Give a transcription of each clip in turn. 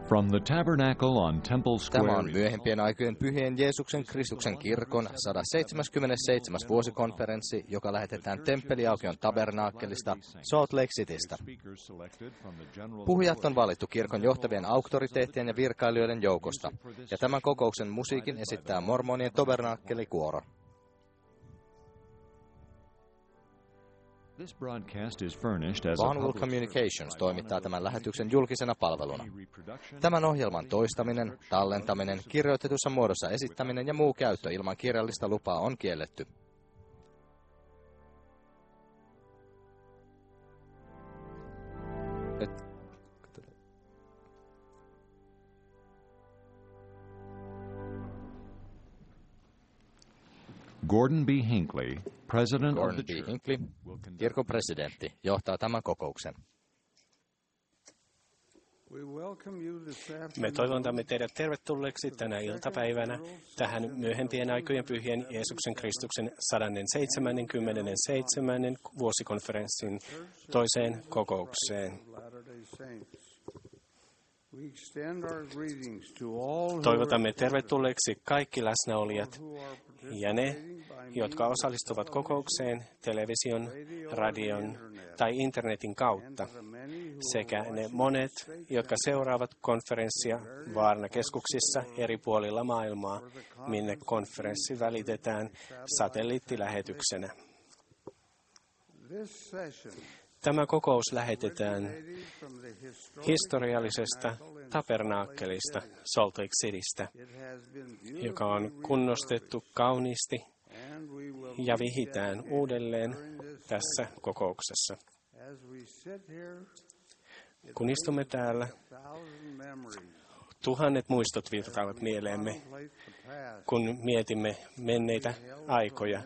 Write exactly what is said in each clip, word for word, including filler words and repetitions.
From the tabernacle on Temple Square. Tämä on myöhempien aikojen Pyhien Jeesuksen Kristuksen kirkon sata seitsemänkymmentäseitsemän vuosikonferenssi, joka lähetetään Temppeliaukion tabernaakkelista Salt Lake Citystä. Puhujat on valittu kirkon johtavien auktoriteettien ja virkailijoiden joukosta, ja tämän kokouksen musiikin esittää mormonien tabernaakkeli-kuoro. Barnwell Communications toimittaa tämän lähetyksen julkisena palveluna. Tämän ohjelman toistaminen, tallentaminen, kirjoitetussa muodossa esittäminen ja muu käyttö ilman kirjallista lupaa on kielletty. Gordon B. Hinckley, president Gordon of the B. church, Hinckley, kirkon presidentti, johtaa tämän kokouksen. Me toivotamme teidät tervetulleeksi tänä iltapäivänä tähän myöhempien aikojen Pyhien Jeesuksen Kristuksen sata seitsemänkymmentäseitsemän vuosikonferenssin toiseen kokoukseen. Toivotamme tervetulleeksi kaikki läsnäolijat ja ne, jotka osallistuvat kokoukseen television, radion tai internetin kautta, sekä ne monet, jotka seuraavat konferenssia Vaarna-keskuksissa eri puolilla maailmaa, minne konferenssi välitetään satelliittilähetyksenä. Tämä kokous lähetetään historiallisesta tabernaakkelista Salt Lake Citystä, joka on kunnostettu kauniisti ja vihitään uudelleen tässä kokouksessa. Kun istumme täällä, tuhannet muistot virtaavat mieleemme, kun mietimme menneitä aikoja.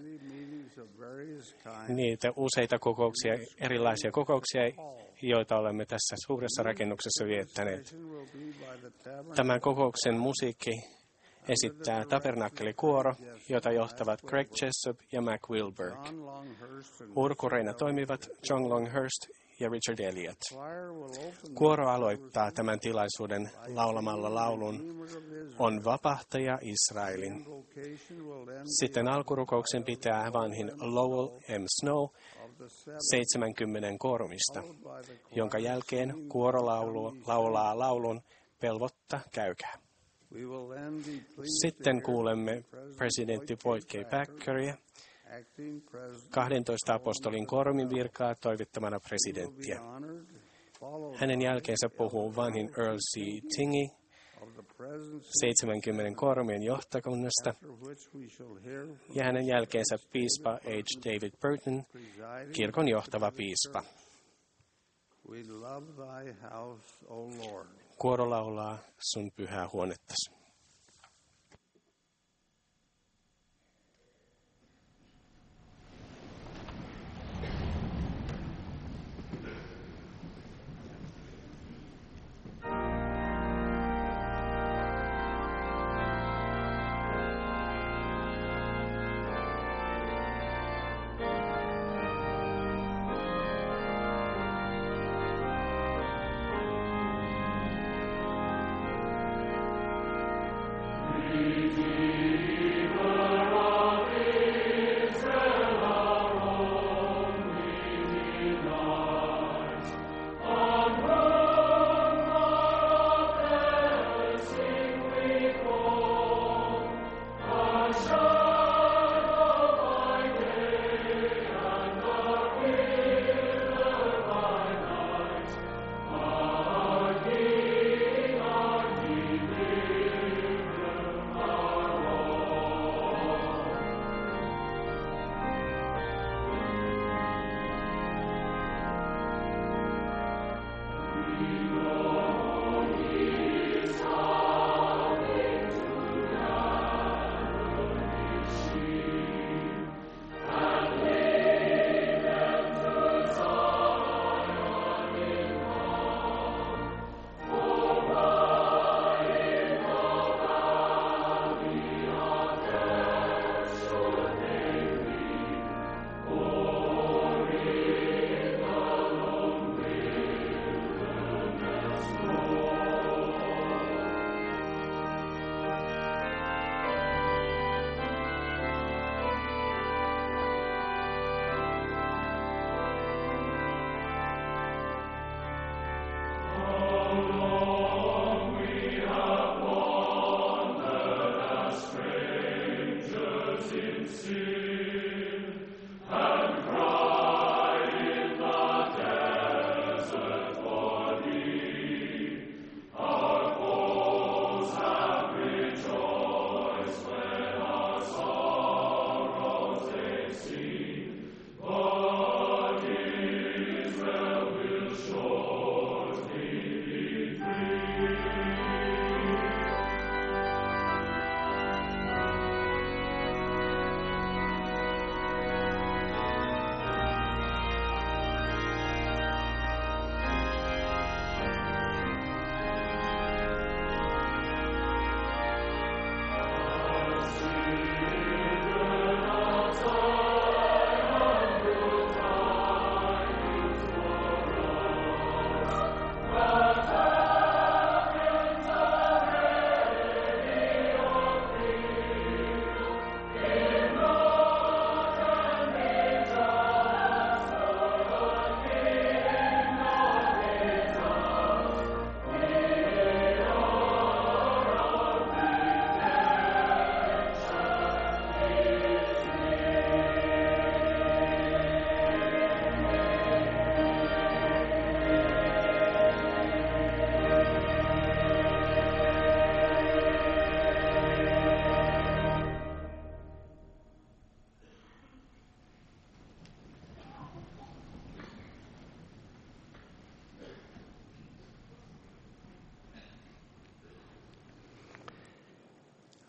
Niitä useita kokouksia, erilaisia kokouksia, joita olemme tässä suuressa rakennuksessa viettäneet. Tämän kokouksen musiikki esittää tabernaakkeli-kuoro, jota johtavat Greg Jessup ja Mac Wilberg. Urkureina toimivat John Longhurst ja Richard Elliott. Kuoro aloittaa tämän tilaisuuden laulamalla laulun On vapahtaja Israelin. Sitten alkurukouksen pitää vanhin Lowell M. Snow seitsemänkymmentä koorumista, jonka jälkeen kuoro laulu, laulaa laulun Pelvotta käykää. Sitten kuulemme presidentti Boyd K. Packeria, kahdentoista apostolin koorumin virkaa toivittamana presidenttiä. Hänen jälkeensä puhuu vanhin Earl C. Tingy seitsemänkymmentä koorumien johtokunnasta, ja hänen jälkeensä piispa H. David Burton, kirkon johtava piispa. Kuoro laulaa sun pyhää huonettasi.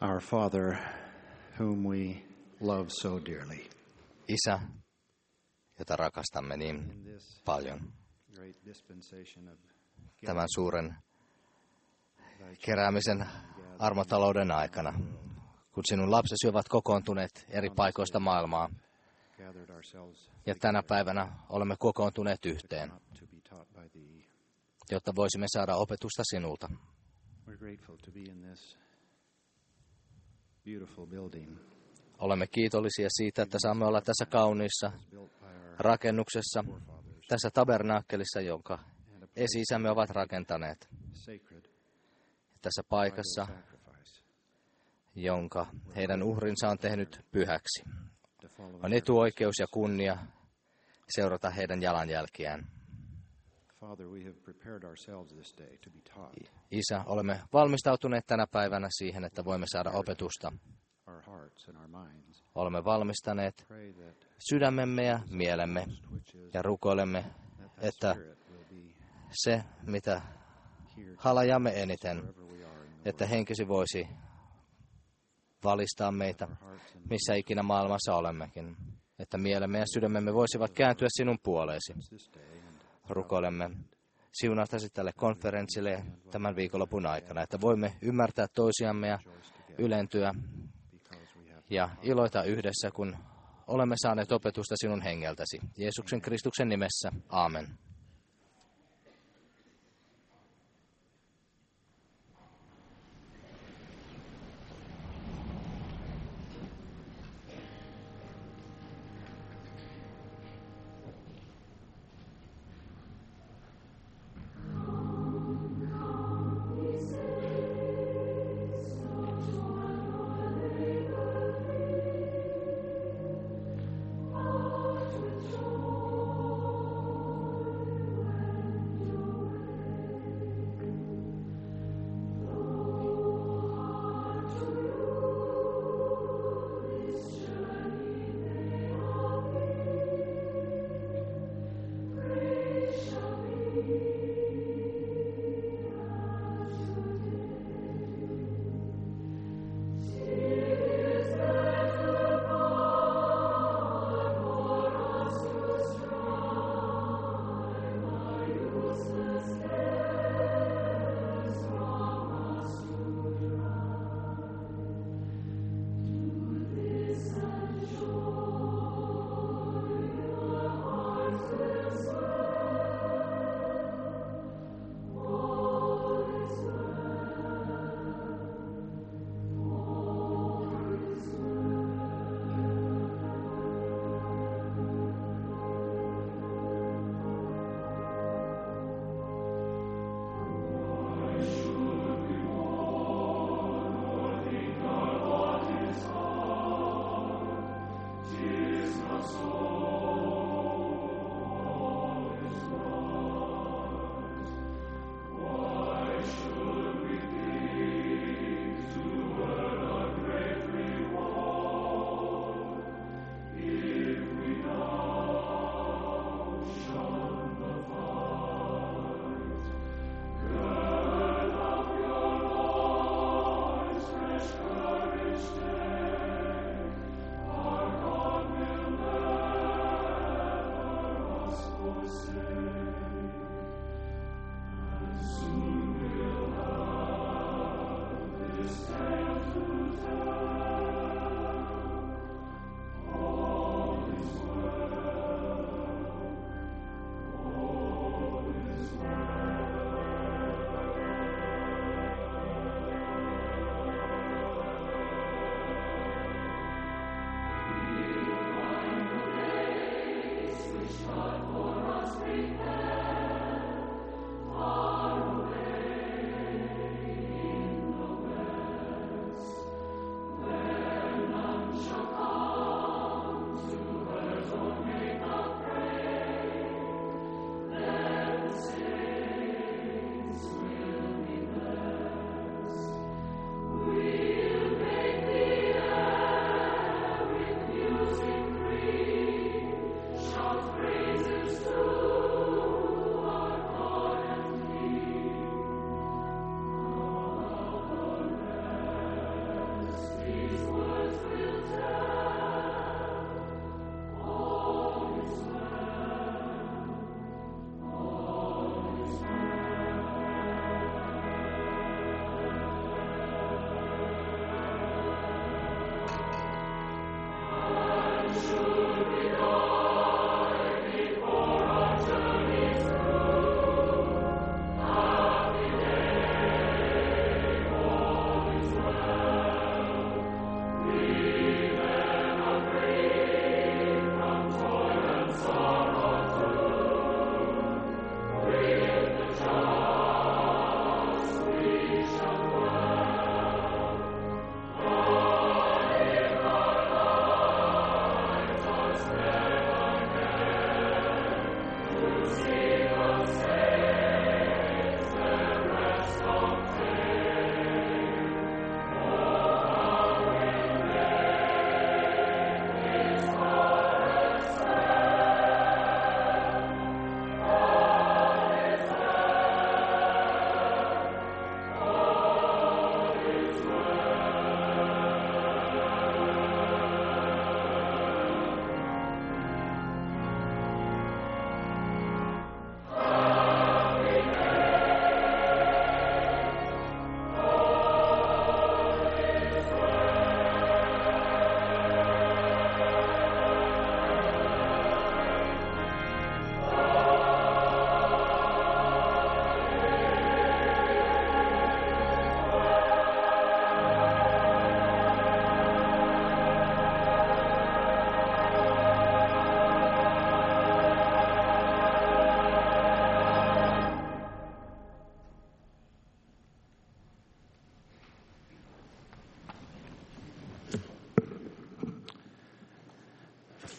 Our Father, whom we love so dearly. Isä, jota rakastamme niin paljon. Tämän suuren keräämisen armotalouden aikana, kun sinun lapsesi ovat kokoontuneet eri paikoista maailmaa. Ja tänä päivänä olemme kokoontuneet yhteen, jotta voisimme saada opetusta sinulta. Olemme kiitollisia siitä, että saamme olla tässä kauniissa rakennuksessa, tässä tabernaakkelissa, jonka esi-isämme ovat rakentaneet. Tässä paikassa, jonka heidän uhrinsa on tehnyt pyhäksi. On etuoikeus ja kunnia seurata heidän jalanjälkiään. Isä, olemme valmistautuneet tänä päivänä siihen, että voimme saada opetusta. Olemme valmistaneet sydämemme ja mielemme ja rukoilemme, että se, mitä halajamme eniten, että henkesi voisi valistaa meitä, missä ikinä maailmassa olemmekin, että mielemme ja sydämemme voisivat kääntyä sinun puoleesi. Rukoilemme siunaustasi tälle konferenssille tämän viikonlopun aikana, että voimme ymmärtää toisiamme ja ylentyä ja iloita yhdessä, kun olemme saaneet opetusta sinun hengeltäsi. Jeesuksen Kristuksen nimessä. Aamen.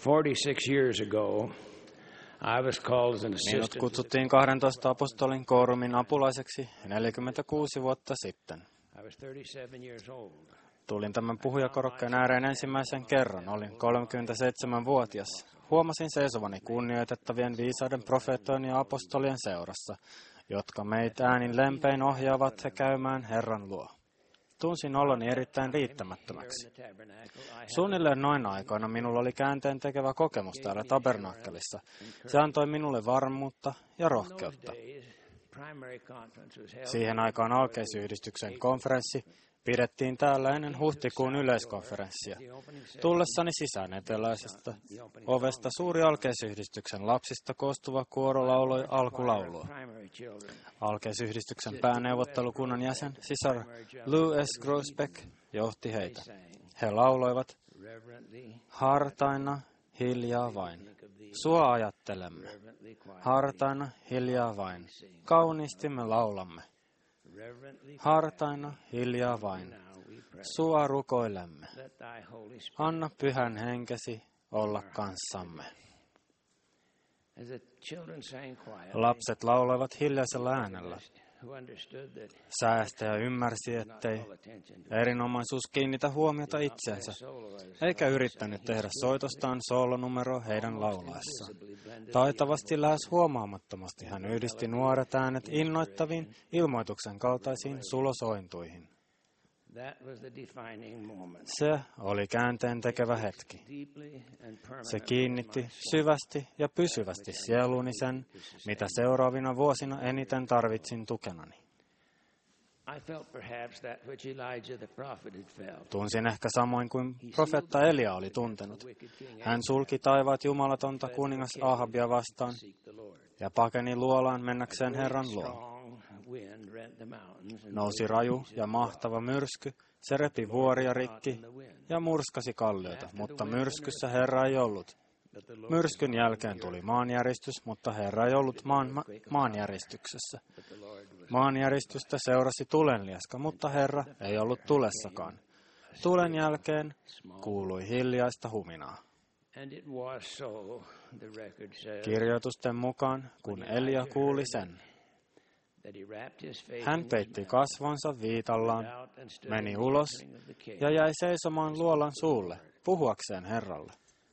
forty-six years ago, I was called as an assistant. Minut kutsuttiin kahdentoista apostolin koorumin apulaiseksi neljäkymmentäkuusi vuotta sitten. I was thirty-seven years old. Tulin tämän puhujakorokkeen ääreen ensimmäisen kerran. Olin kolmekymmentäseitsemänvuotias. Huomasin seisovani kunnioitettavien viisaiden profeettojen ja apostolien seurassa, jotka meitä äänin lempein ohjaavat he käymään Herran luo. Tunsin oloni erittäin riittämättömäksi. Suunnilleen noin aikoina minulla oli käänteen tekevä kokemus täällä tabernakkelissa. Se antoi minulle varmuutta ja rohkeutta. Siihen aikaan alkeisyhdistyksen konferenssi pidettiin täällä ennen huhtikuun yleiskonferenssia. Tullessani sisään eteläisestä ovesta suuri alkeisyhdistyksen lapsista koostuva kuoro lauloi alkulaulua. Alkeisyhdistyksen pääneuvottelukunnan jäsen, sisar Lou S. Groesbeck, johti heitä. He lauloivat, hartaina, hiljaa vain. Sua ajattelemme. Hartaina, hiljaa vain. Kauniisti me laulamme. Hartaina, hiljaa vain. Sua rukoilemme. Anna pyhän henkesi olla kanssamme. Lapset lauloivat hiljaisella äänellä. Säästäjä ymmärsi, ettei erinomaisuus kiinnitä huomiota itseensä, eikä yrittänyt tehdä soitostaan soolonumero heidän laulaessaan. Taitavasti lähes huomaamattomasti hän yhdisti nuoret äänet innoittaviin ilmoituksen kaltaisiin sulosointuihin. Se oli käänteen tekevä hetki. Se kiinnitti syvästi ja pysyvästi sieluuni sen, mitä seuraavina vuosina eniten tarvitsin tukenani. Tunsin ehkä samoin kuin profeetta Elia oli tuntenut. Hän sulki taivaat jumalatonta kuningas Ahabia vastaan ja pakeni luolaan mennäkseen Herran luo. Nousi raju ja mahtava myrsky, se repi vuoria rikki ja murskasi kallioita, mutta myrskyssä Herra ei ollut. Myrskyn jälkeen tuli maanjäristys, mutta Herra ei ollut maan, ma- maanjäristyksessä. Maanjäristystä seurasi tulenlieska, mutta Herra ei ollut tulessakaan. Tulen jälkeen kuului hiljaista huminaa. Kirjoitusten mukaan, kun Elia kuuli sen, hän peitti kasvonsa viitallaan, meni ulos ja jäi seisomaan luolan suulle, puhuakseen Herralle.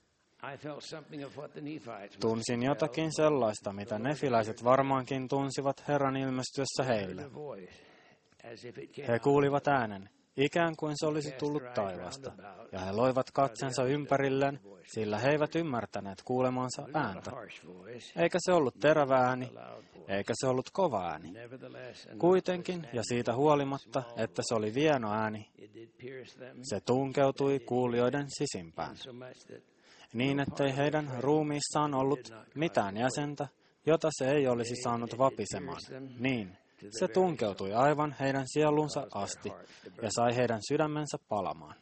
Tunsin jotakin sellaista, mitä nefiläiset varmaankin tunsivat Herran ilmestyessä heille. He kuulivat äänen, ikään kuin se olisi tullut taivaasta, ja he loivat katsensa ympärilleen, sillä he eivät ymmärtäneet kuulemansa ääntä. Eikä se ollut terävä ääni, eikä se ollut kova ääni. Kuitenkin, ja siitä huolimatta, että se oli vieno ääni, se tunkeutui kuulijoiden sisimpään. Niin, ettei heidän ruumiissaan ollut mitään jäsentä, jota se ei olisi saanut vapisemaan. Niin, se tunkeutui aivan heidän sielunsa asti ja sai heidän sydämensä palamaan.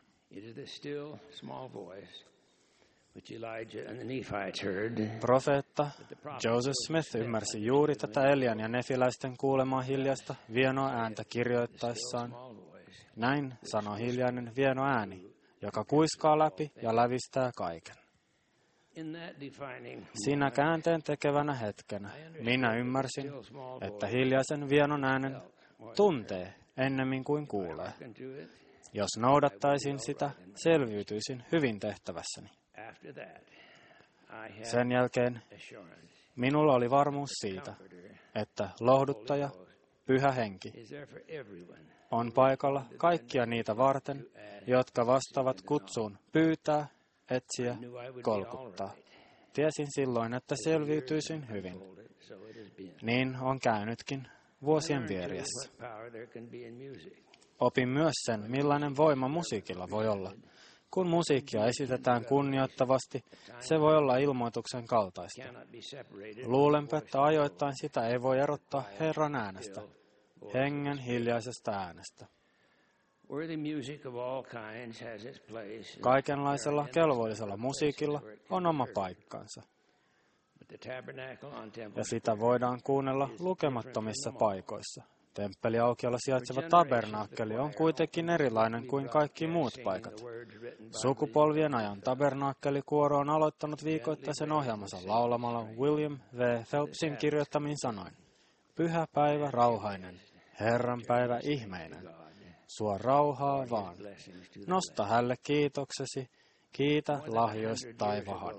Profeetta Joseph Smith ymmärsi juuri tätä Elian ja nefiläisten kuulemaa hiljaista vienoa ääntä kirjoittaessaan. Näin sanoi hiljainen vieno ääni, joka kuiskaa läpi ja lävistää kaiken. Siinä käänteen tekevänä hetkenä minä ymmärsin, että hiljaisen vienon äänen tuntee ennemmin kuin kuulee. Jos noudattaisin sitä, selviytyisin hyvin tehtävässäni. Sen jälkeen minulla oli varmuus siitä, että lohduttaja, pyhä henki, on paikalla kaikkia niitä varten, jotka vastaavat kutsuun pyytää, etsiä, kolkuttaa. Tiesin silloin, että selviytyisin hyvin. Niin on käynytkin vuosien vieriessä. Opin myös sen, millainen voima musiikilla voi olla. Kun musiikkia esitetään kunnioittavasti, se voi olla ilmoituksen kaltaista. Luulenpä, että ajoittain sitä ei voi erottaa Herran äänestä, hengen hiljaisesta äänestä. Kaikenlaisella kelvollisella musiikilla on oma paikkansa. Ja sitä voidaan kuunnella lukemattomissa paikoissa. Temppeliaukiolla sijaitseva tabernaakkeli on kuitenkin erilainen kuin kaikki muut paikat. Sukupolvien ajan tabernaakkelikuoro on aloittanut viikoittaisen ohjelmansa laulamalla William V. Phelpsin kirjoittamin sanoin. Pyhä päivä rauhainen, Herran päivä ihmeinen. Suo rauhaa vaan. Nosta hälle kiitoksesi, kiitä lahjoista taivahan.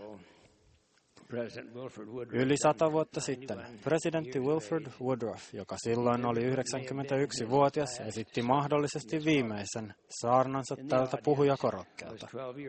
Yli sata vuotta sitten presidentti Wilford Woodruff, joka silloin oli yhdeksänkymmentäyksivuotias, esitti mahdollisesti viimeisen saarnansa tältä puhujakorokkeelta.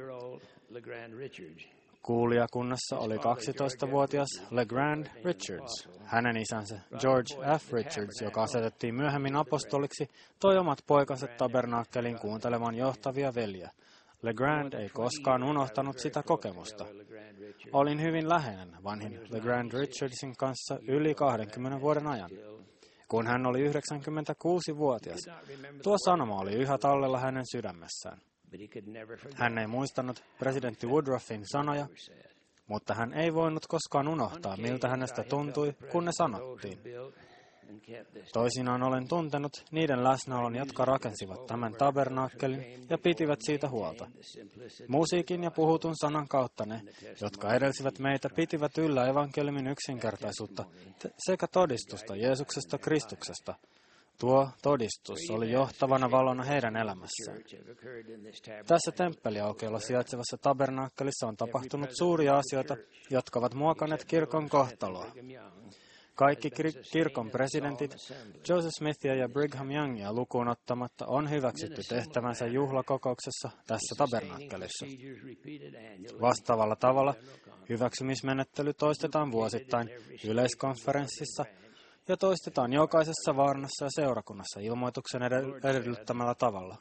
Kuulijakunnassa oli kaksitoistavuotias LeGrand Richards. Hänen isänsä George F. Richards, joka asetettiin myöhemmin apostoliksi, toi omat poikansa tabernaakkeliin kuuntelemaan johtavia veljiä. LeGrand ei koskaan unohtanut sitä kokemusta. Olin hyvin läheinen vanhin LeGrand Richardsin kanssa yli kahdenkymmenen vuoden ajan. Kun hän oli yhdeksänkymmentäkuusivuotias, tuo sanoma oli yhä tallella hänen sydämessään. Hän ei muistanut presidentti Woodruffin sanoja, mutta hän ei voinut koskaan unohtaa, miltä hänestä tuntui, kun ne sanottiin. Toisinaan olen tuntenut niiden läsnäolon, jotka rakensivat tämän tabernaakkelin ja pitivät siitä huolta. Musiikin ja puhutun sanan kautta ne, jotka edelsivät meitä, pitivät yllä evankeliumin yksinkertaisuutta sekä todistusta Jeesuksesta Kristuksesta. Tuo todistus oli johtavana valona heidän elämässään. Tässä temppeliaukiolla sijaitsevassa tabernaakkelissa on tapahtunut suuria asioita, jotka ovat muokanneet kirkon kohtaloa. Kaikki kirkon presidentit, Joseph Smithia ja Brigham Youngia lukuun ottamatta, on hyväksytty tehtävänsä juhlakokouksessa tässä tabernaakkelissa. Vastaavalla tavalla hyväksymismenettely toistetaan vuosittain yleiskonferenssissa ja toistetaan jokaisessa vaarnassa ja seurakunnassa ilmoituksen edellyttämällä tavalla.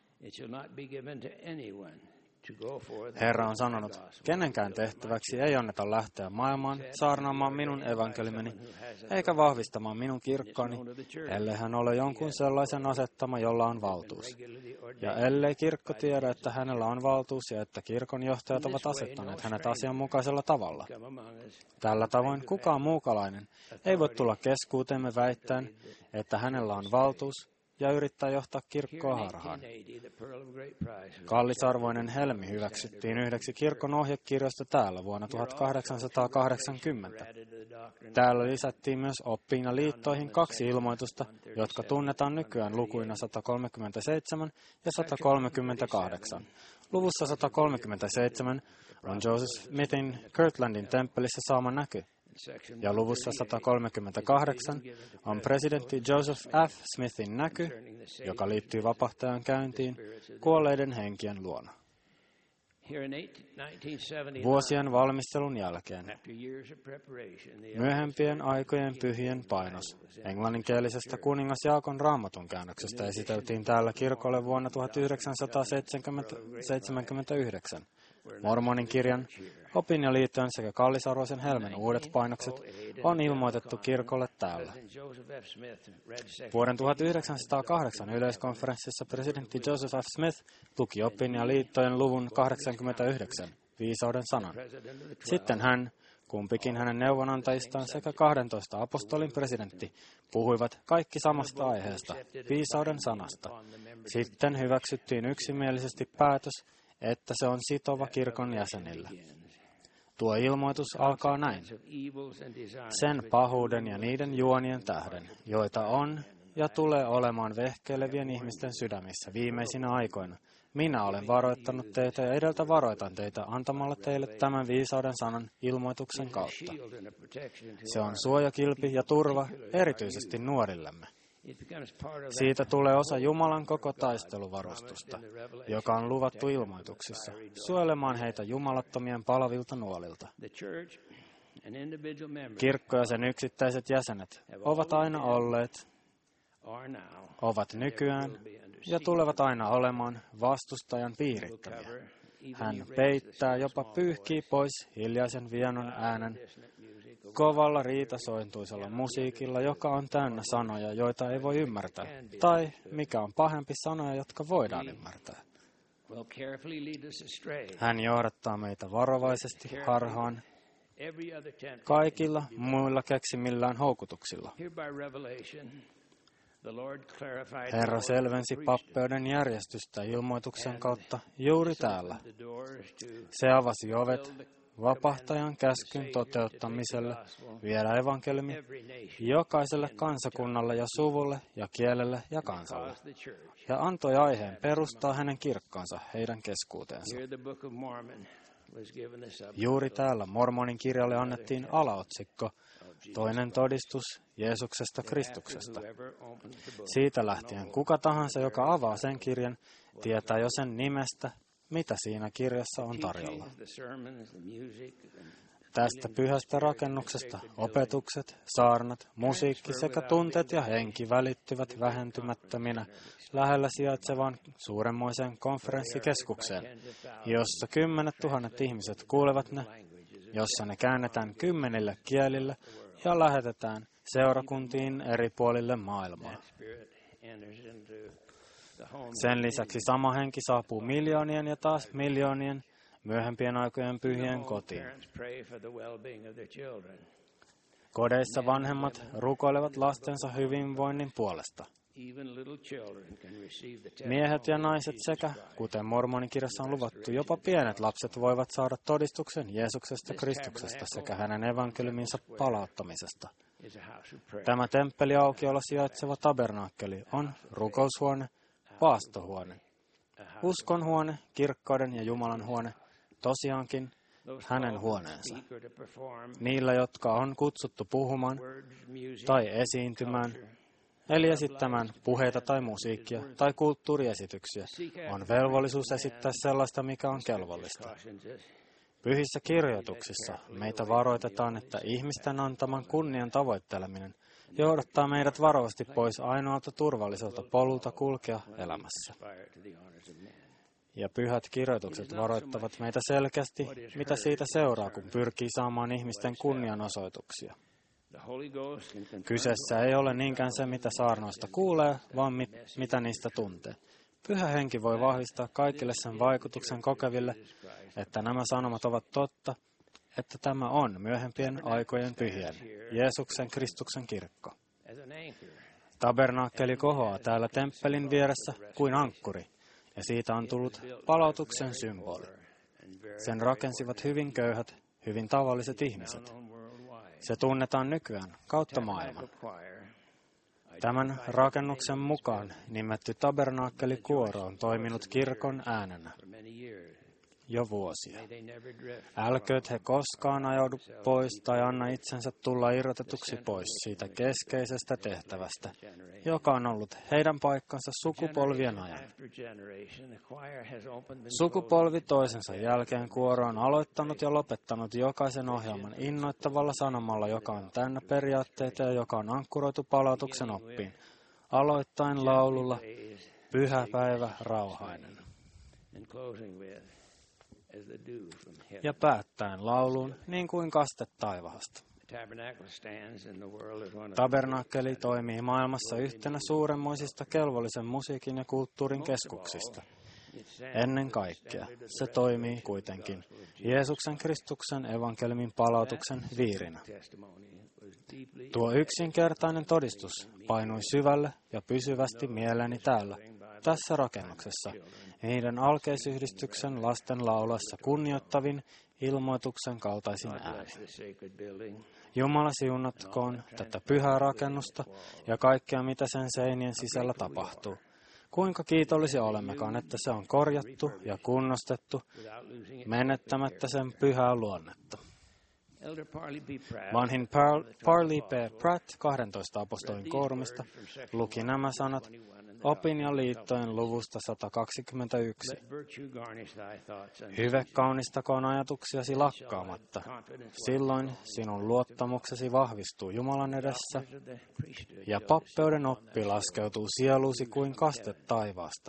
Herra on sanonut, kenenkään tehtäväksi ei anneta lähteä maailmaan saarnaamaan minun evankeliumini, eikä vahvistamaan minun kirkkoani, ellei hän ole jonkun sellaisen asettama, jolla on valtuus. Ja ellei kirkko tiedä, että hänellä on valtuus ja että kirkon johtajat ovat asettaneet hänet asianmukaisella tavalla. Tällä tavoin kukaan muukalainen ei voi tulla keskuuteemme väittäen, että hänellä on valtuus, ja yrittää johtaa kirkkoa harhaan. Kallisarvoinen helmi hyväksyttiin yhdeksi kirkon ohjekirjoista täällä vuonna tuhatkahdeksansataakahdeksankymmentä. Täällä lisättiin myös oppiin ja liittoihin kaksi ilmoitusta, jotka tunnetaan nykyään lukuina sata kolmekymmentäseitsemän ja sata kolmekymmentäkahdeksan. Luvussa sata kolmekymmentäseitsemän on Joseph Smithin Kirtlandin temppelissä saama näky. Ja luvussa sata kolmekymmentäkahdeksan on presidentti Joseph F. Smithin näky, joka liittyy vapahtajan käyntiin kuolleiden henkien luona. Vuosien valmistelun jälkeen myöhempien aikojen pyhien painos englanninkielisestä kuningas Jaakon raamatun käännöksestä esiteltiin täällä kirkolle vuonna tuhatyhdeksänsataaseitsemänkymmentäyhdeksän. Mormonin kirjan, opin ja liittojen sekä kallisarvoisen helmen uudet painokset on ilmoitettu kirkolle täällä. Vuoden tuhatyhdeksänsataakahdeksan yleiskonferenssissa presidentti Joseph F. Smith luki opin ja liittojen luvun kahdeksankymmentäyhdeksän, viisauden sanan. Sitten hän, kumpikin hänen neuvonantajistaan sekä kahdentoista apostolin presidentti, puhuivat kaikki samasta aiheesta, viisauden sanasta. Sitten hyväksyttiin yksimielisesti päätös, että se on sitova kirkon jäsenillä. Tuo ilmoitus alkaa näin. Sen pahuuden ja niiden juonien tähden, joita on ja tulee olemaan vehkeilevien ihmisten sydämissä viimeisinä aikoina, minä olen varoittanut teitä ja edeltä varoitan teitä antamalla teille tämän viisauden sanan ilmoituksen kautta. Se on suojakilpi ja turva erityisesti nuorillemme. Siitä tulee osa Jumalan koko taisteluvarustusta, joka on luvattu ilmoituksissa, suojelemaan heitä jumalattomien palavilta nuolilta. Kirkko ja sen yksittäiset jäsenet ovat aina olleet, ovat nykyään ja tulevat aina olemaan vastustajan piirittämiä. Hän peittää, jopa pyyhkii pois hiljaisen vienon äänen kovalla riitasointuisella musiikilla, joka on täynnä sanoja, joita ei voi ymmärtää, tai mikä on pahempi, sanoja, jotka voidaan ymmärtää. Hän johdattaa meitä varovaisesti harhaan kaikilla muilla keksimillään houkutuksilla. Herra selvensi pappeuden järjestystä ilmoituksen kautta juuri täällä. Se avasi ovet vapahtajan käskyn toteuttamiselle viedä evankeliumi jokaiselle kansakunnalle ja suvulle ja kielelle ja kansalle, ja antoi aiheen perustaa hänen kirkkonsa heidän keskuuteensa. Juuri täällä Mormonin kirjalle annettiin alaotsikko, toinen todistus Jeesuksesta Kristuksesta. Siitä lähtien kuka tahansa, joka avaa sen kirjan, tietää jo sen nimestä, mitä siinä kirjassa on tarjolla. Tästä pyhästä rakennuksesta opetukset, saarnat, musiikki sekä tunteet ja henki välittyvät vähentymättöminä lähellä sijaitsevaan suuremmoiseen konferenssikeskukseen, jossa kymmenet tuhannet ihmiset kuulevat ne, jossa ne käännetään kymmenille kielille ja lähetetään seurakuntiin eri puolille maailmaa. Sen lisäksi sama henki saapuu miljoonien ja taas miljoonien myöhempien aikojen pyhien kotiin. Kodeissa vanhemmat rukoilevat lastensa hyvinvoinnin puolesta. Miehet ja naiset sekä, kuten Mormonikirjassa on luvattu, jopa pienet lapset voivat saada todistuksen Jeesuksesta Kristuksesta sekä hänen evankeliuminsa palauttamisesta. Tämä temppeliaukiolla sijaitseva tabernaakkeli on rukoushuone, paastohuone, uskonhuone, kirkkauden ja Jumalan huone, tosiaankin hänen huoneensa. Niillä, jotka on kutsuttu puhumaan tai esiintymään, eli esittämään puheita tai musiikkia tai kulttuuriesityksiä, on velvollisuus esittää sellaista, mikä on kelvollista. Pyhissä kirjoituksissa meitä varoitetaan, että ihmisten antaman kunnian tavoitteleminen johdattaa meidät varovasti pois ainoalta turvalliselta polulta kulkea elämässä. Ja pyhät kirjoitukset varoittavat meitä selkeästi, mitä siitä seuraa, kun pyrkii saamaan ihmisten kunnianosoituksia. Kyseessä ei ole niinkään se, mitä saarnoista kuulee, vaan mit, mitä niistä tuntee. Pyhä henki voi vahvistaa kaikille sen vaikutuksen kokeville, että nämä sanomat ovat totta, että tämä on myöhempien aikojen pyhien, Jeesuksen Kristuksen kirkko. Tabernaakkeli kohoaa täällä temppelin vieressä kuin ankkuri, ja siitä on tullut palautuksen symboli. Sen rakensivat hyvin köyhät, hyvin tavalliset ihmiset. Se tunnetaan nykyään kautta maailman. Tämän rakennuksen mukaan nimetty tabernaakkelikuoro on toiminut kirkon äänenä jo vuosia. Älkööt he koskaan ajaudu pois tai anna itsensä tulla irrotetuksi pois siitä keskeisestä tehtävästä, joka on ollut heidän paikkansa sukupolvien ajan. Sukupolvi toisensa jälkeen kuoro on aloittanut ja lopettanut jokaisen ohjelman innoittavalla sanomalla, joka on täynnä periaatteita ja joka on ankkuroitu palautuksen oppiin, aloittain laululla Pyhä päivä rauhainen. Ja päättäen lauluun niin kuin kaste taivaasta. Tabernaakkeli toimii maailmassa yhtenä suuremmoisista kelvollisen musiikin ja kulttuurin keskuksista. Ennen kaikkea se toimii kuitenkin Jeesuksen Kristuksen evankeliumin palautuksen viirinä. Tuo yksinkertainen todistus painui syvälle ja pysyvästi mieleeni täällä, tässä rakennuksessa, niiden alkeisyhdistyksen lasten laulessa kunnioittavin ilmoituksen kaltaisin ääni. Jumala siunatkoon tätä pyhää rakennusta ja kaikkea, mitä sen seinien sisällä tapahtuu. Kuinka kiitollisia olemmekaan, että se on korjattu ja kunnostettu, menettämättä sen pyhää luonnetta. Vanhin Parley B. Pratt kaksitoista apostolin koorumista luki nämä sanat opin ja liittojen luvusta sata kaksikymmentäyksi. Hyve kaunistakoon ajatuksiasi lakkaamatta. Silloin sinun luottamuksesi vahvistuu Jumalan edessä ja pappeuden oppi laskeutuu sieluusi kuin kaste taivaasta.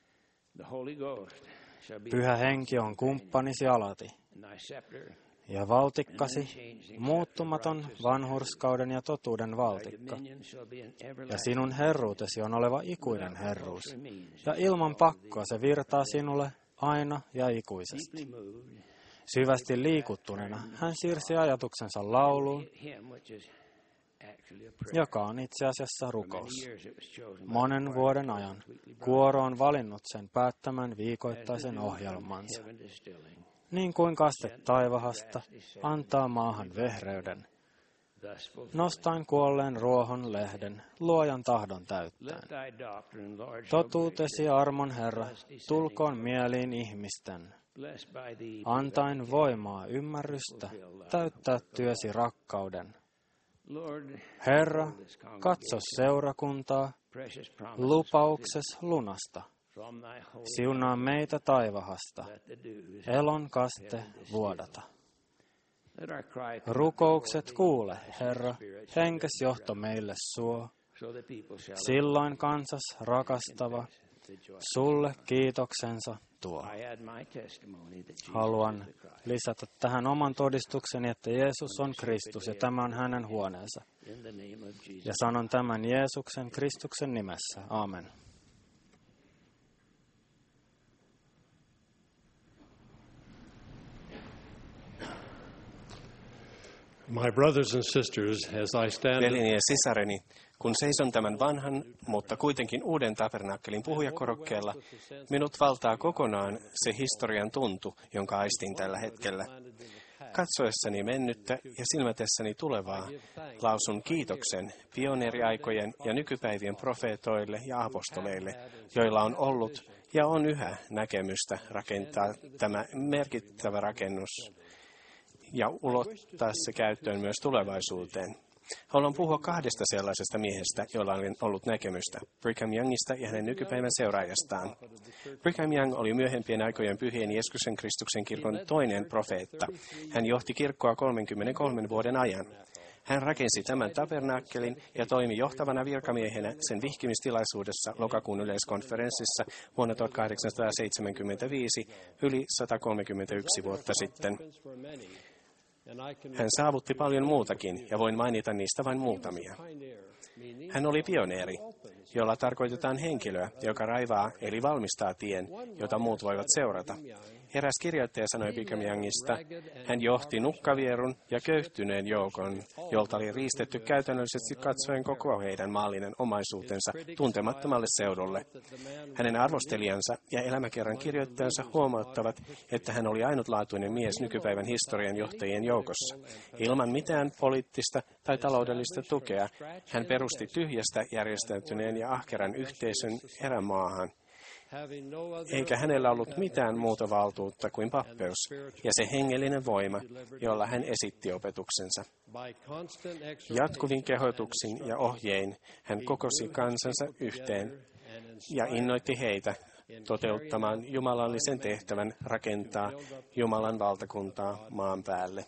Pyhä henki on kumppanisi alati. Ja valtikkasi, muuttumaton vanhurskauden ja totuuden valtikka. Ja sinun herruutesi on oleva ikuinen herruus. Ja ilman pakkoa se virtaa sinulle aina ja ikuisesti. Syvästi liikuttuneena hän siirsi ajatuksensa lauluun, joka on itse asiassa rukous. Monen vuoden ajan kuoro on valinnut sen päättämän viikoittaisen ohjelmansa. Niin kuin kaste taivahasta antaa maahan vehreyden, nostan kuolleen ruohon lehden, luojan tahdon täyttäen. Totuutesi ja armon Herra, tulkoon mieliin ihmisten, antaen voimaa ymmärrystä, täyttää työsi rakkauden. Herra, katso seurakuntaa, lupaukses lunasta. Siunaa meitä taivahasta, elon kaste vuodata. Rukoukset kuule, Herra, henkes johto meille suo. Silloin kansas rakastava, sulle kiitoksensa tuo. Haluan lisätä tähän oman todistukseni, että Jeesus on Kristus ja tämä on hänen huoneensa. Ja sanon tämän Jeesuksen Kristuksen nimessä. Aamen. My brothers and sisters, as I stand... Veljeni ja sisareni, kun seison tämän vanhan, mutta kuitenkin uuden tabernakkelin puhujakorokkeella, minut valtaa kokonaan se historian tuntu, jonka aistin tällä hetkellä. Katsoessani mennyttä ja silmätessäni tulevaa, lausun kiitoksen pioneeriaikojen ja nykypäivien profeetoille ja apostoleille, joilla on ollut ja on yhä näkemystä rakentaa tämä merkittävä rakennus ja ulottaa se käyttöön myös tulevaisuuteen. Haluan puhua kahdesta sellaisesta miehestä, joilla on ollut näkemystä, Brigham Youngista ja hänen nykypäivän seuraajastaan. Brigham Young oli myöhempien aikojen pyhien Jeesuksen Kristuksen kirkon toinen profeetta. Hän johti kirkkoa kolmekymmentäkolme vuoden ajan. Hän rakensi tämän tabernakkelin ja toimi johtavana virkamiehenä sen vihkimistilaisuudessa lokakuun yleiskonferenssissa vuonna tuhatkahdeksansataaseitsemänkymmentäviisi yli sata kolmekymmentäyksi vuotta sitten. Hän saavutti paljon muutakin, ja voin mainita niistä vain muutamia. Hän oli pioneeri, jolla tarkoitetaan henkilöä, joka raivaa eli valmistaa tien, jota muut voivat seurata. Eräs kirjoittaja sanoi Brigham Youngista, hän johti nukkavierun ja köyhtyneen joukon, jolta oli riistetty käytännöllisesti katsoen koko heidän maallinen omaisuutensa tuntemattomalle seudulle. Hänen arvostelijansa ja elämäkerran kirjoittajansa huomauttavat, että hän oli ainutlaatuinen mies nykypäivän historian johtajien joukossa. Ilman mitään poliittista tai taloudellista tukea hän perusti tyhjästä järjestäytyneen ja ahkeran yhteisön erämaahan. Eikä hänellä ollut mitään muuta valtuutta kuin pappeus ja se hengellinen voima, jolla hän esitti opetuksensa. Jatkuvin kehotuksin ja ohjein hän kokosi kansansa yhteen ja innoitti heitä toteuttamaan jumalallisen tehtävän rakentaa Jumalan valtakuntaa maan päälle.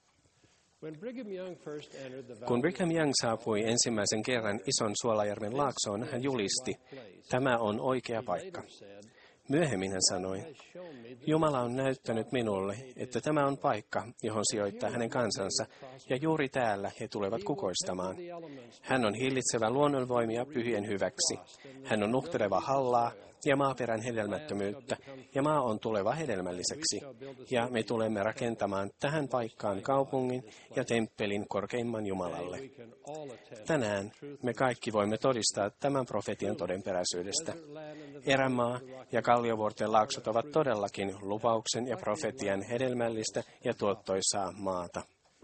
Kun Brigham Young saapui ensimmäisen kerran Ison Suolajärven laaksoon, hän julisti, tämä on oikea paikka. Myöhemmin hän sanoi, Jumala on näyttänyt minulle, että tämä on paikka, johon sijoittaa hänen kansansa, ja juuri täällä he tulevat kukoistamaan. Hän on hillitsevä luonnonvoimia pyhien hyväksi. Hän on nuhteleva hallaa ja maaperän hedelmättömyyttä, ja maa on tuleva hedelmälliseksi. Ja me tulemme rakentamaan tähän paikkaan kaupungin ja temppelin korkeimman Jumalalle. Tänään me kaikki voimme todistaa tämän profetian todenperäisyydestä. Erämaa ja Kalliovuorten laaksot ovat todellakin lupauksen ja profetian hedelmällistä ja tuottoisaa maata.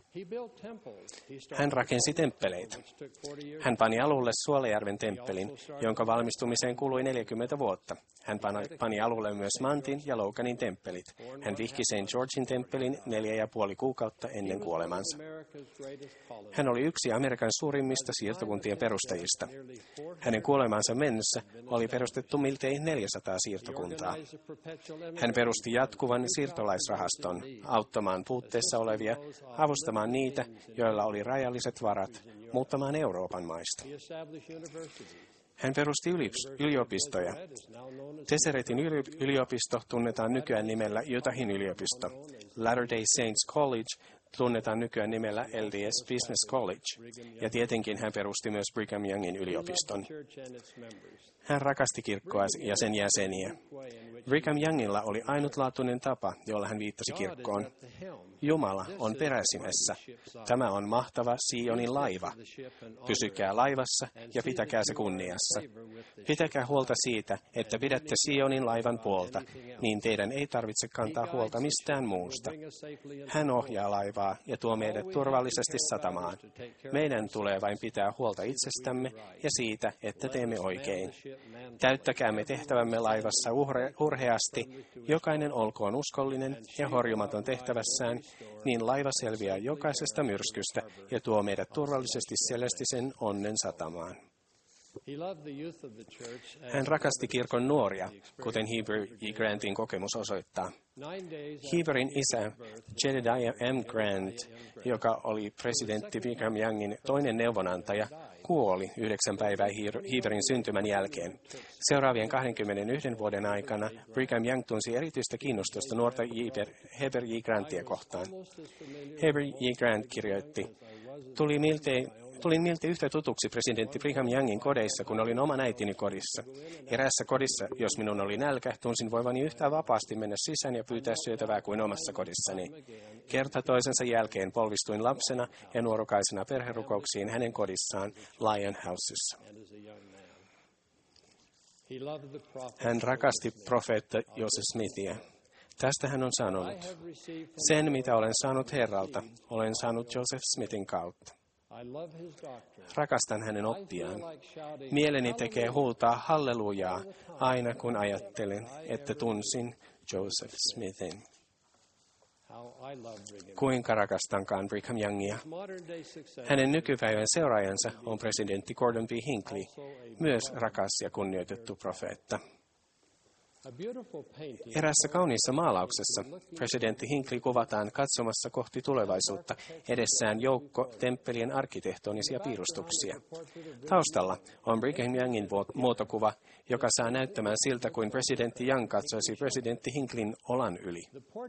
Hän rakensi temppeleitä. Hän pani alulle Suolajärven temppelin, jonka valmistumiseen kului neljäkymmentä vuotta. Hän pani alulle myös Mantin ja Loganin temppelit. Hän vihki Saint Georgein temppelin neljä ja puoli kuukautta ennen kuolemansa. Hän oli yksi Amerikan suurimmista siirtokuntien perustajista. Hänen kuolemansa mennessä oli perustettu miltei neljäsataa siirtokuntaa. Hän perusti jatkuvan siirtolaisrahaston auttamaan puutteessa olevia, avustamaan niitä, joilla oli rajalliset varat, muuttamaan Euroopan maista. Hän perusti yliopistoja. Teseretin yliopisto tunnetaan nykyään nimellä Utahin yliopisto. Latter-day Saints College tunnetaan nykyään nimellä L D S Business College, ja tietenkin hän perusti myös Brigham Youngin yliopiston. Hän rakasti kirkkoa ja sen jäseniä. Brigham Youngilla oli ainutlaatuinen tapa, jolla hän viittasi kirkkoon. Jumala on peräsimessä. Tämä on mahtava Sionin laiva. Pysykää laivassa ja pitäkää se kunniassa. Pitäkää huolta siitä, että pidätte Sionin laivan puolta, niin teidän ei tarvitse kantaa huolta mistään muusta. Hän ohjaa laivaa ja tuo meidät turvallisesti satamaan. Meidän tulee vain pitää huolta itsestämme ja siitä, että teemme oikein. Täyttäkäämme tehtävämme laivassa urhe- urheasti, jokainen olkoon uskollinen ja horjumaton tehtävässään, niin laiva selviää jokaisesta myrskystä ja tuo meidät turvallisesti celestisen onnen satamaan. Hän rakasti kirkon nuoria, kuten Heber J. Grantin kokemus osoittaa. Heberin isä Jedediah M. Grant, joka oli presidentti Brigham Youngin toinen neuvonantaja, kuoli yhdeksän päivää Heberin syntymän jälkeen. Seuraavien kaksikymmentäyksi vuoden aikana Brigham Young tunsi erityistä kiinnostusta nuorta Heber J. Grantia kohtaan. Heber J. Grant kirjoitti, tuli miltei Tulin miltei yhtä tutuksi presidentti Brigham Youngin kodeissa, kun olin oman äitini kodissa. Eräässä kodissa, jos minun oli nälkä, tunsin voivani yhtä vapaasti mennä sisään ja pyytää syötävää kuin omassa kodissani. Kerta toisensa jälkeen polvistuin lapsena ja nuorukaisena perherukouksiin hänen kodissaan Lion Housessa. Hän rakasti profeetta Joseph Smithia. Tästä hän on sanonut, sen mitä olen saanut Herralta, olen saanut Joseph Smithin kautta. Rakastan hänen oppiaan. Mieleni tekee huutaa hallelujaa aina kun ajattelen, että tunsin Joseph Smithin. Kuinka rakastankaan Brigham Youngia. Hänen nykypäivän seuraajansa on presidentti Gordon B. Hinckley, myös rakas ja kunnioitettu profeetta. Erässä kauniissa maalauksessa presidentti Hinckley kuvataan katsomassa kohti tulevaisuutta edessään joukko temppelien arkkitehtonisia piirustuksia. Taustalla on Brigham Youngin muotokuva, joka saa näyttämään siltä, kuin presidentti Young katsoisi presidentti Hincklin olan yli.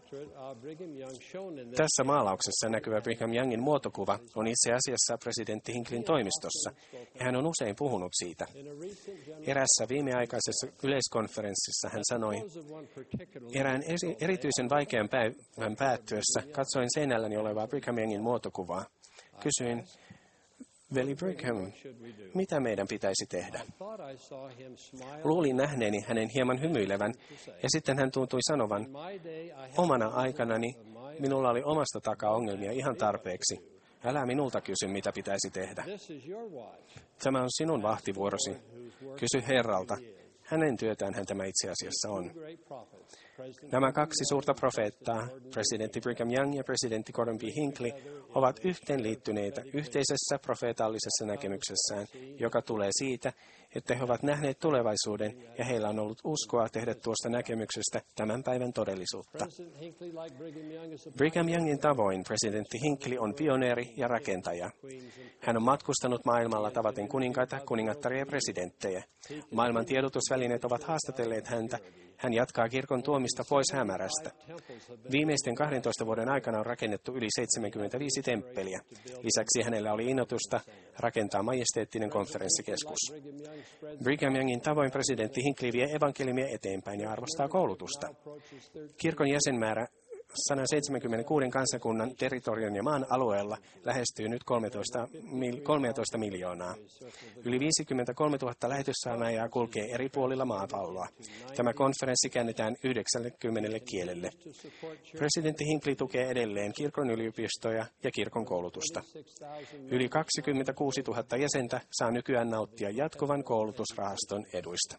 Tässä maalauksessa näkyvä Brigham Youngin muotokuva on itse asiassa presidentti Hinklin toimistossa, ja hän on usein puhunut siitä. Erässä viimeaikaisessa yleiskonferenssissa hän sanoi, erään eri, erityisen vaikean päivän päättyessä katsoin seinälläni olevaa Brigham Youngin muotokuvaa. Kysyin, veli Brigham, mitä meidän pitäisi tehdä? Luulin nähneeni hänen hieman hymyilevän, ja sitten hän tuntui sanovan, omana aikanani minulla oli omasta takaa ongelmia ihan tarpeeksi. Älä minulta kysy, mitä pitäisi tehdä. Tämä on sinun vahtivuorosi. Kysy Herralta. Hänen työtään tämä itse asiassa on. Nämä kaksi suurta profeettaa, presidentti Brigham Young ja presidentti Gordon B. Hinckley, ovat yhteenliittyneitä yhteisessä profeetallisessa näkemyksessään, joka tulee siitä, että he ovat nähneet tulevaisuuden ja heillä on ollut uskoa tehdä tuosta näkemyksestä tämän päivän todellisuutta. Brigham Youngin tavoin presidentti Hinckley on pioneeri ja rakentaja. Hän on matkustanut maailmalla tavaten kuninkaita, kuningattaria ja presidenttejä. Maailman tiedotusvälineet ovat haastatelleet häntä. Hän jatkaa kirkon tuomista pois hämärästä. Viimeisten kahdentoista vuoden aikana on rakennettu yli seitsemänkymmentäviisi temppeliä. Lisäksi hänellä oli innoitusta rakentaa majesteettinen konferenssikeskus. Brigham Youngin tavoin presidentti Hinckley vie evankeliumia eteenpäin ja arvostaa koulutusta. Kirkon jäsenmäärä sata seitsemänkymmentäkuusi kansakunnan territorion ja maan alueella lähestyy nyt kolmetoista miljoonaa. Yli viisikymmentäkolmetuhatta lähetyssaarnaajaa kulkee eri puolilla maapalloa. Tämä konferenssi käännetään yhdeksänkymmentä kielelle. Presidentti Hinckley tukee edelleen kirkon yliopistoja ja kirkon koulutusta. Yli kaksikymmentäkuusituhatta jäsentä saa nykyään nauttia jatkuvan koulutusrahaston eduista.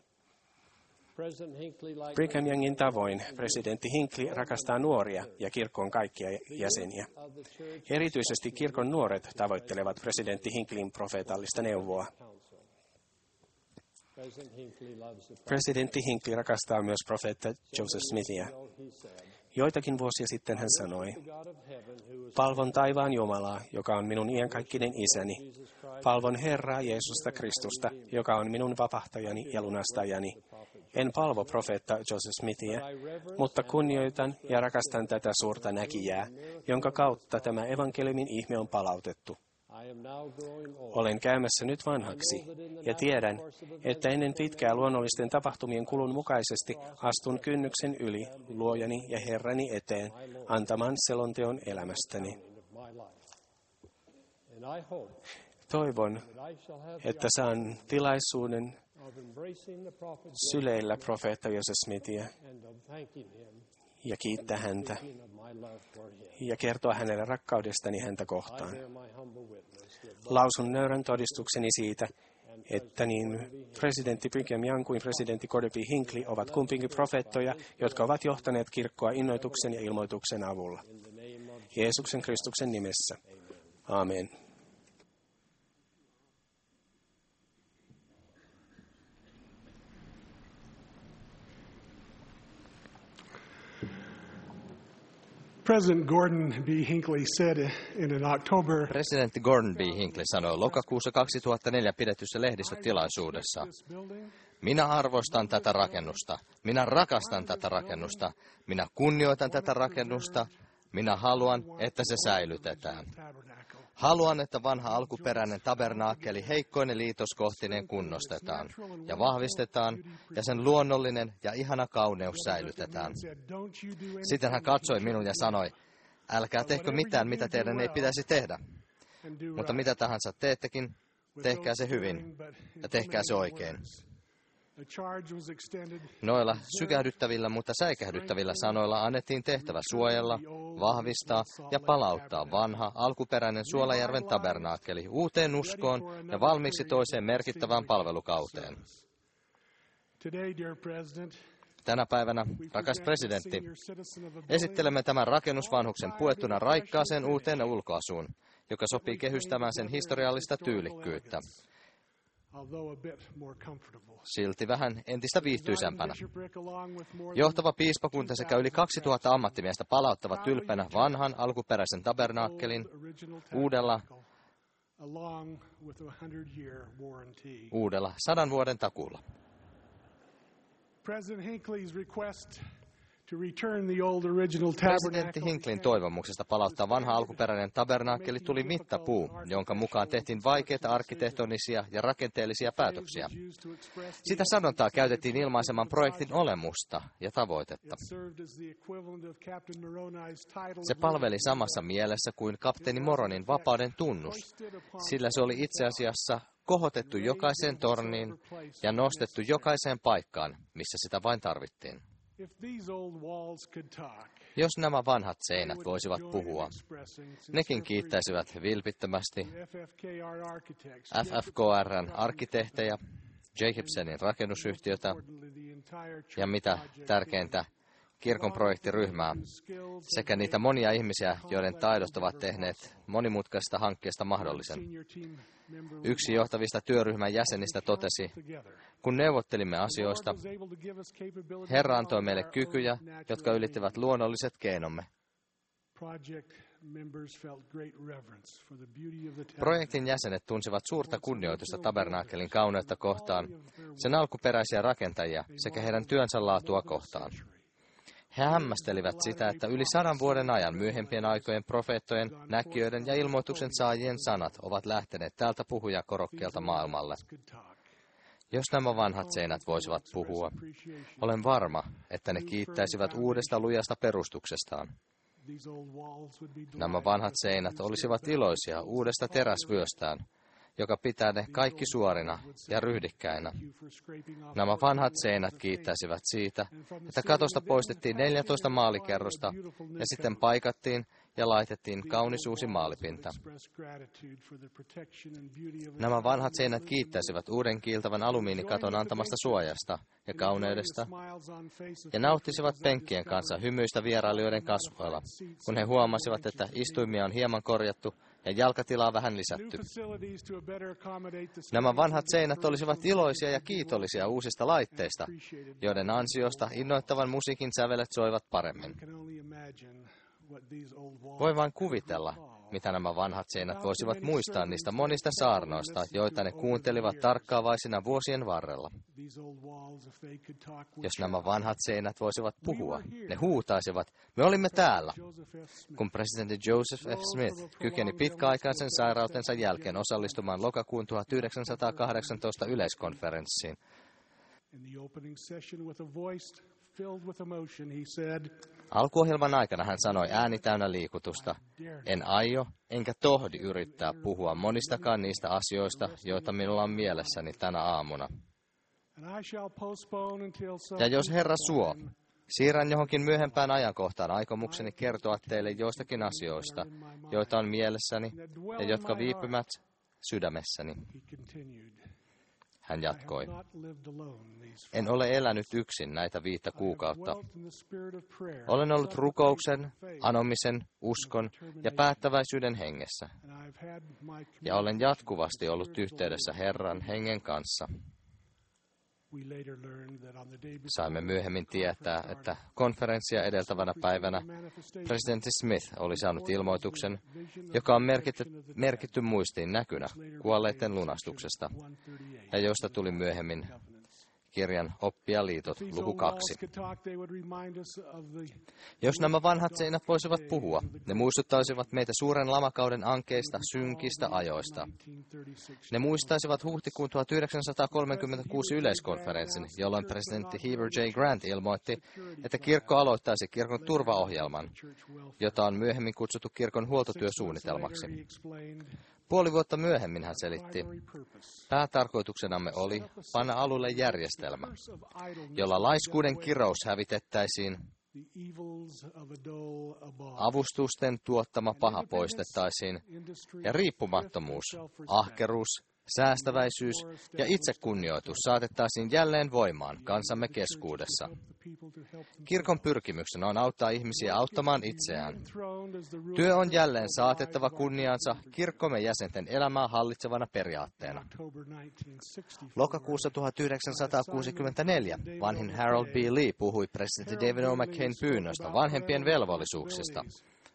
Brigham Youngin tavoin presidentti Hinckley rakastaa nuoria ja kirkon kaikkia jäseniä. Erityisesti kirkon nuoret tavoittelevat presidentti Hinckleyn profeetallista neuvoa. Presidentti Hinckley rakastaa myös profeetta Joseph Smithia. Joitakin vuosia sitten hän sanoi, palvon taivaan Jumalaa, joka on minun iankaikkinen isäni, Palvon Herraa Jeesusta Kristusta, joka on minun vapahtajani ja lunastajani. En palvo profeetta Joseph Smithia, mutta kunnioitan ja rakastan tätä suurta näkijää, jonka kautta tämä evankeliumin ihme on palautettu. Olen käymässä nyt vanhaksi ja tiedän, että ennen pitkää luonnollisten tapahtumien kulun mukaisesti astun kynnyksen yli luojani ja Herrani eteen antamaan selonteon elämästäni. Toivon, että saan tilaisuuden syleillä profeetta Joseph Smithia ja kiittää häntä ja kertoa hänelle rakkaudestani häntä kohtaan. Lausun nöyrän todistukseni siitä, että niin presidentti Brigham Young kuin presidentti Gordon B. Hinckley ovat kumpikin profeettoja, jotka ovat johtaneet kirkkoa innoituksen ja ilmoituksen avulla. Jeesuksen Kristuksen nimessä. Amen. President Gordon B. Hinckley said in an October Presidentti Gordon B. Hinckley sanoi lokakuussa kaksituhattaneljä pidetyssä lehdistötilaisuudessa: minä arvostan tätä rakennusta, minä rakastan tätä rakennusta, minä kunnioitan tätä rakennusta, minä haluan, että se säilytetään. Haluan, että vanha alkuperäinen tabernaakkeli heikkoinen liitoskohtinen kunnostetaan ja vahvistetaan, ja sen luonnollinen ja ihana kauneus säilytetään. Sitten hän katsoi minun ja sanoi: älkää tehkö mitään, mitä teidän ei pitäisi tehdä. Mutta mitä tahansa teettekin, tehkää se hyvin ja tehkää se oikein. Noilla sykähdyttävillä, mutta säikähdyttävillä sanoilla annettiin tehtävä suojella, vahvistaa ja palauttaa vanha, alkuperäinen Suolajärven tabernaakkeli uuteen uskoon ja valmiiksi toiseen merkittävään palvelukauteen. Tänä päivänä, rakas presidentti, esittelemme tämän rakennusvanhuksen puettuna raikkaaseen uuteen ulkoasuun, joka sopii kehystämään sen historiallista tyylikkyyttä. Silti vähän entistä viihtyisämpänä. Johtava piispakunta sekä yli kaksituhatta ammattimiestä palauttavat ylpeänä vanhan alkuperäisen tabernaakkelin uudella, uudella sadan vuoden takuulla. Presidentti Hincklin toivomuksesta palauttaa vanha alkuperäinen tabernaakkeli tuli mittapuu, jonka mukaan tehtiin vaikeita arkkitehtonisia ja rakenteellisia päätöksiä. Sitä sanontaa käytettiin ilmaisemaan projektin olemusta ja tavoitetta. Se palveli samassa mielessä kuin kapteeni Moronin vapauden tunnus, sillä se oli itse asiassa kohotettu jokaiseen torniin ja nostettu jokaiseen paikkaan, missä sitä vain tarvittiin. Jos nämä vanhat seinät voisivat puhua, nekin kiittäisivät vilpittömästi F F K R:n arkkitehtejä, Jacobsenin rakennusyhtiötä ja mitä tärkeintä, kirkon projektiryhmää sekä niitä monia ihmisiä, joiden taidot ovat tehneet monimutkaisesta hankkeesta mahdollisen. Yksi johtavista työryhmän jäsenistä totesi: kun neuvottelimme asioista, Herra antoi meille kykyjä, jotka ylittivät luonnolliset keinomme. Projektin jäsenet tunsivat suurta kunnioitusta tabernaakelin kauneutta kohtaan, sen alkuperäisiä rakentajia sekä heidän työnsä laatua kohtaan. He hämmästelivät sitä, että yli sadan vuoden ajan myöhempien aikojen profeettojen, näkijöiden ja ilmoituksen saajien sanat ovat lähteneet tältä puhujakorokkeelta maailmalle. Jos nämä vanhat seinät voisivat puhua, olen varma, että ne kiittäisivät uudesta lujasta perustuksestaan. Nämä vanhat seinät olisivat iloisia uudesta teräsvyöstään, joka pitää ne kaikki suorina ja ryhdikkäinä. Nämä vanhat seinät kiittäisivät siitä, että katosta poistettiin neljätoista maalikerrosta ja sitten paikattiin ja laitettiin kaunis uusi maalipinta. Nämä vanhat seinät kiittäisivät uuden kiiltävän alumiinikaton antamasta suojasta ja kauneudesta ja nauttisivat penkkien kanssa hymyistä vierailijoiden kasvoilla, kun he huomasivat, että istuimia on hieman korjattu ja jalkatilaa vähän lisätty. Nämä vanhat seinät olisivat iloisia ja kiitollisia uusista laitteista, joiden ansiosta innoittavan musiikin sävelet soivat paremmin. Voi vain kuvitella, mitä nämä vanhat seinät voisivat muistaa niistä monista saarnoista, joita ne kuuntelivat tarkkaavaisina vuosien varrella. Jos nämä vanhat seinät voisivat puhua, ne huutaisivat, me olimme täällä, kun presidentti Joseph F. Smith kykeni pitkäaikaisen sairautensa jälkeen osallistumaan lokakuun tuhatyhdeksänsataakahdeksantoista yleiskonferenssiin. Alkuohjelman aikana hän sanoi ääni täynnä liikutusta, en aio enkä tohdi yrittää puhua monistakaan niistä asioista, joita minulla on mielessäni tänä aamuna. Ja jos Herra suo, siirrän johonkin myöhempään ajankohtaan aikomukseni kertoa teille joistakin asioista, joita on mielessäni ja jotka viipymät sydämessäni. Hän jatkoi, en ole elänyt yksin näitä viittä kuukautta. Olen ollut rukouksen, anomisen, uskon ja päättäväisyyden hengessä. Ja olen jatkuvasti ollut yhteydessä Herran hengen kanssa. Saimme myöhemmin tietää, että konferenssia edeltävänä päivänä presidentti Smith oli saanut ilmoituksen, joka on merkitty, merkitty muistiin näkynä kuolleiden lunastuksesta, ja josta tuli myöhemmin kirjan Oppia liitot, luku kaksi. Jos nämä vanhat seinät voisivat puhua, ne muistuttaisivat meitä suuren lamakauden ankeista, synkistä ajoista. Ne muistaisivat huhtikuun tuhatyhdeksänsataakolmekymmentäkuusi yleiskonferenssin, jolloin presidentti Heber J. Grant ilmoitti, että kirkko aloittaisi kirkon turvaohjelman, jota on myöhemmin kutsuttu kirkon huoltotyösuunnitelmaksi. Puoli vuotta myöhemmin hän selitti, päätarkoituksenamme oli panna alulle järjestelmä, jolla laiskuuden kirous hävitettäisiin, avustusten tuottama paha poistettaisiin ja riippumattomuus, ahkeruus, säästäväisyys ja itsekunnioitus saatettaisiin jälleen voimaan kansamme keskuudessa. Kirkon pyrkimyksenä on auttaa ihmisiä auttamaan itseään. Työ on jälleen saatettava kunniansa kirkkomme jäsenten elämää hallitsevana periaatteena. Lokakuussa tuhatyhdeksänsataakuusikymmentäneljä vanhin Harold B. Lee puhui presidentti David O. McCain pyynnöstä vanhempien velvollisuuksista.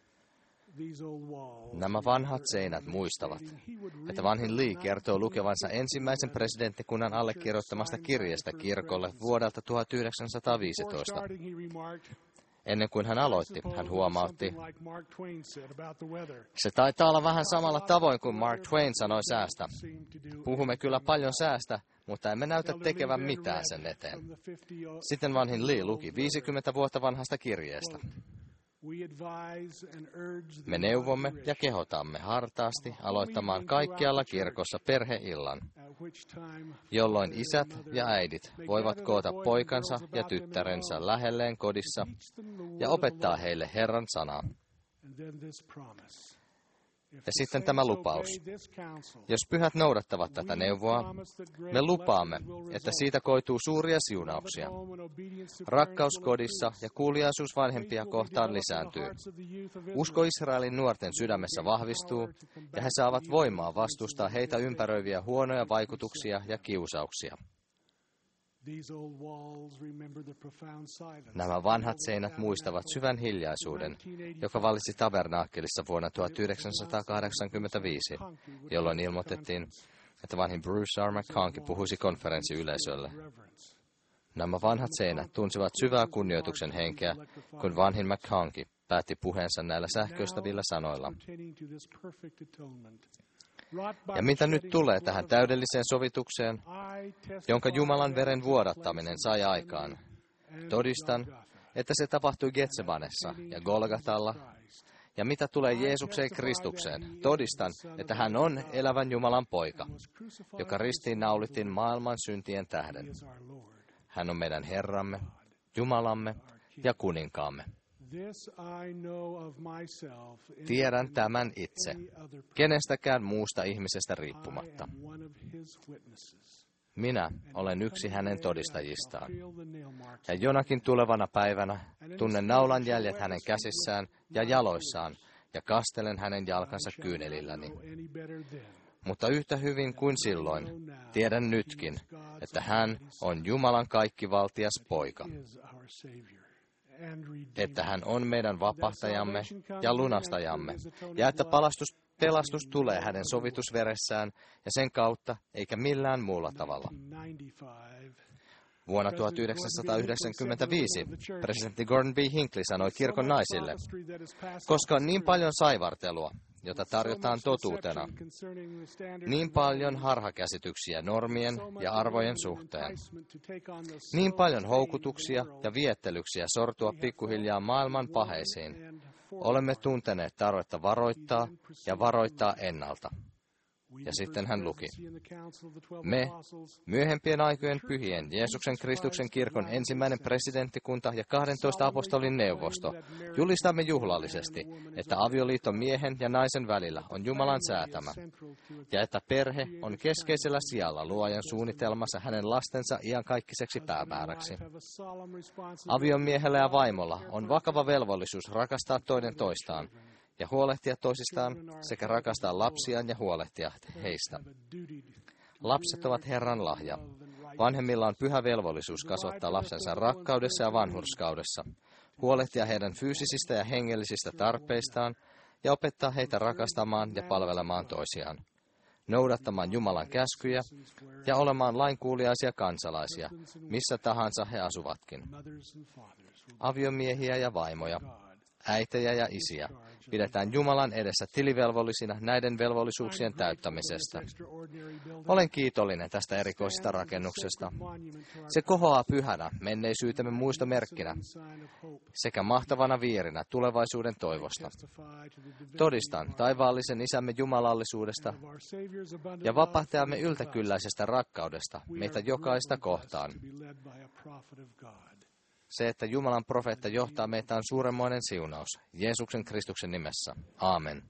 Nämä vanhat seinät muistavat, että vanhin Lee kertoo lukevansa ensimmäisen presidenttikunnan allekirjoittamasta kirjeestä kirkolle vuodelta tuhatyhdeksänsataaviisitoista. Ennen kuin hän aloitti, hän huomautti, se taitaa olla vähän samalla tavoin kuin Mark Twain sanoi säästä. Puhumme kyllä paljon säästä, mutta emme näytä tekevän mitään sen eteen. Sitten vanhin Lee luki viisikymmentä vuotta vanhasta kirjeestä. Me neuvomme ja kehotamme hartaasti aloittamaan kaikkialla kirkossa perheillan, jolloin isät ja äidit voivat koota poikansa ja tyttärensä lähelleen kodissa ja opettaa heille Herran sanaa. Ja sitten tämä lupaus. Jos pyhät noudattavat tätä neuvoa, me lupaamme, että siitä koituu suuria siunauksia. Rakkaus kodissa ja kuuliaisuus vanhempia kohtaan lisääntyy. Usko Israelin nuorten sydämessä vahvistuu, ja he saavat voimaa vastustaa heitä ympäröiviä huonoja vaikutuksia ja kiusauksia. Nämä vanhat seinät muistavat syvän hiljaisuuden, joka vallitsi tabernaakkelissa vuonna tuhatyhdeksänsataakahdeksankymmentäviisi, jolloin ilmoitettiin, että vanhin Bruce R. McConkie puhuisi konferenssiyleisölle. Nämä vanhat seinät tunsivat syvää kunnioituksen henkeä, kun vanhin McConkie päätti puheensa näillä sähköistävillä sanoilla. Ja mitä nyt tulee tähän täydelliseen sovitukseen, jonka Jumalan veren vuodattaminen sai aikaan, todistan, että se tapahtui Getsemanessa ja Golgatalla. Ja mitä tulee Jeesukseen Kristukseen, todistan, että hän on elävän Jumalan poika, joka ristiin naulittiin maailman syntien tähden. Hän on meidän Herramme, Jumalamme ja kuninkaamme. Tiedän tämän itse, kenestäkään muusta ihmisestä riippumatta. Minä olen yksi hänen todistajistaan. Ja jonakin tulevana päivänä tunnen naulan jäljet hänen käsissään ja jaloissaan ja kastelen hänen jalkansa kyynelilläni. Mutta yhtä hyvin kuin silloin, tiedän nytkin, että hän on Jumalan kaikkivaltias poika. että hän on meidän vapahtajamme ja lunastajamme, ja että palastus, pelastus tulee hänen sovitusveressään ja sen kautta, eikä millään muulla tavalla. Vuonna tuhatyhdeksänsataayhdeksänkymmentäviisi presidentti Gordon B. Hinckley sanoi kirkon naisille, koska on niin paljon saivartelua, jota tarjotaan totuutena, niin paljon harhakäsityksiä normien ja arvojen suhteen, niin paljon houkutuksia ja viettelyksiä sortua pikkuhiljaa maailman paheisiin, olemme tunteneet tarvetta varoittaa ja varoittaa ennalta. Ja sitten hän luki. Me, myöhempien aikojen pyhien, Jeesuksen Kristuksen kirkon ensimmäinen presidenttikunta ja kahdentoista apostolin neuvosto, julistamme juhlallisesti, että avioliitto miehen ja naisen välillä on Jumalan säätämä, ja että perhe on keskeisellä sijalla luojan suunnitelmassa hänen lastensa iankaikkiseksi päämääräksi. Aviomiehellä ja vaimolla on vakava velvollisuus rakastaa toinen toistaan, ja huolehtia toisistaan sekä rakastaa lapsiaan ja huolehtia heistä. Lapset ovat Herran lahja. Vanhemmilla on pyhä velvollisuus kasvattaa lapsensa rakkaudessa ja vanhurskaudessa, huolehtia heidän fyysisistä ja hengellisistä tarpeistaan ja opettaa heitä rakastamaan ja palvelemaan toisiaan, noudattamaan Jumalan käskyjä ja olemaan lainkuuliaisia kansalaisia, missä tahansa he asuvatkin. Aviomiehiä ja vaimoja, äitejä ja isiä pidetään Jumalan edessä tilivelvollisina näiden velvollisuuksien täyttämisestä. Olen kiitollinen tästä erikoisesta rakennuksesta. Se kohoaa pyhänä menneisyytemme muistomerkkinä sekä mahtavana vierinä tulevaisuuden toivosta. Todistan taivaallisen Isämme jumalallisuudesta ja vapahtajamme yltäkylläisestä rakkaudesta meitä jokaista kohtaan. Se, että Jumalan profeetta johtaa meitä, on suuremmoinen siunaus. Jeesuksen Kristuksen nimessä. Aamen.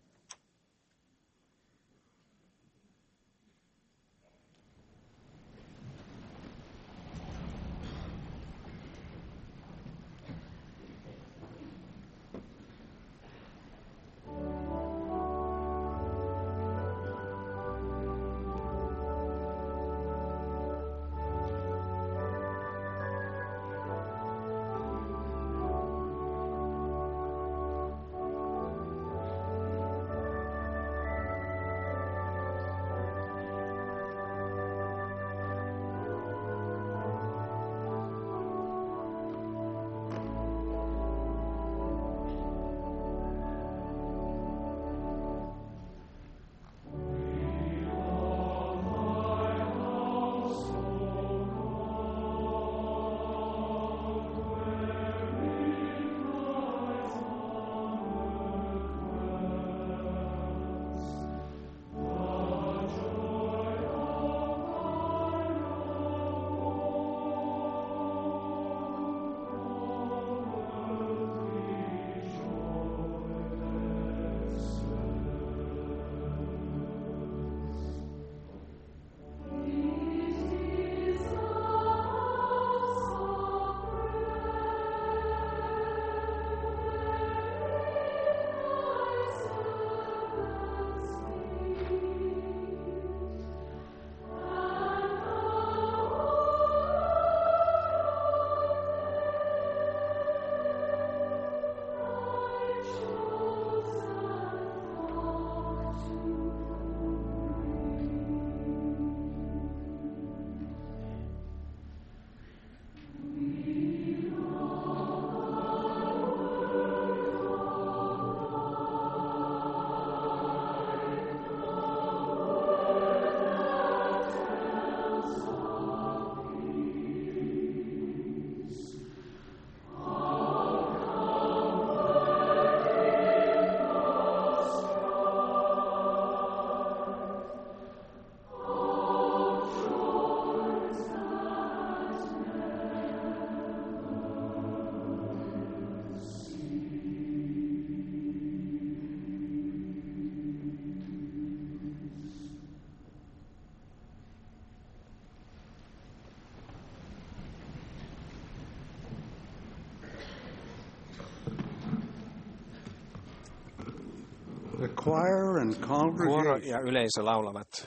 Kuoro ja yleisö laulavat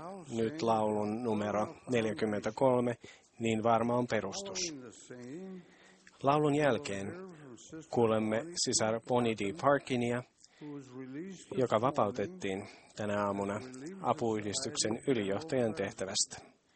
nyt laulun numero neljäkymmentäkolme, niin varma on perustus. Laulun jälkeen kuulemme sisar Bonnie D. Parkinia, joka vapautettiin tänä aamuna apuyhdistyksen ylijohtajan tehtävästä.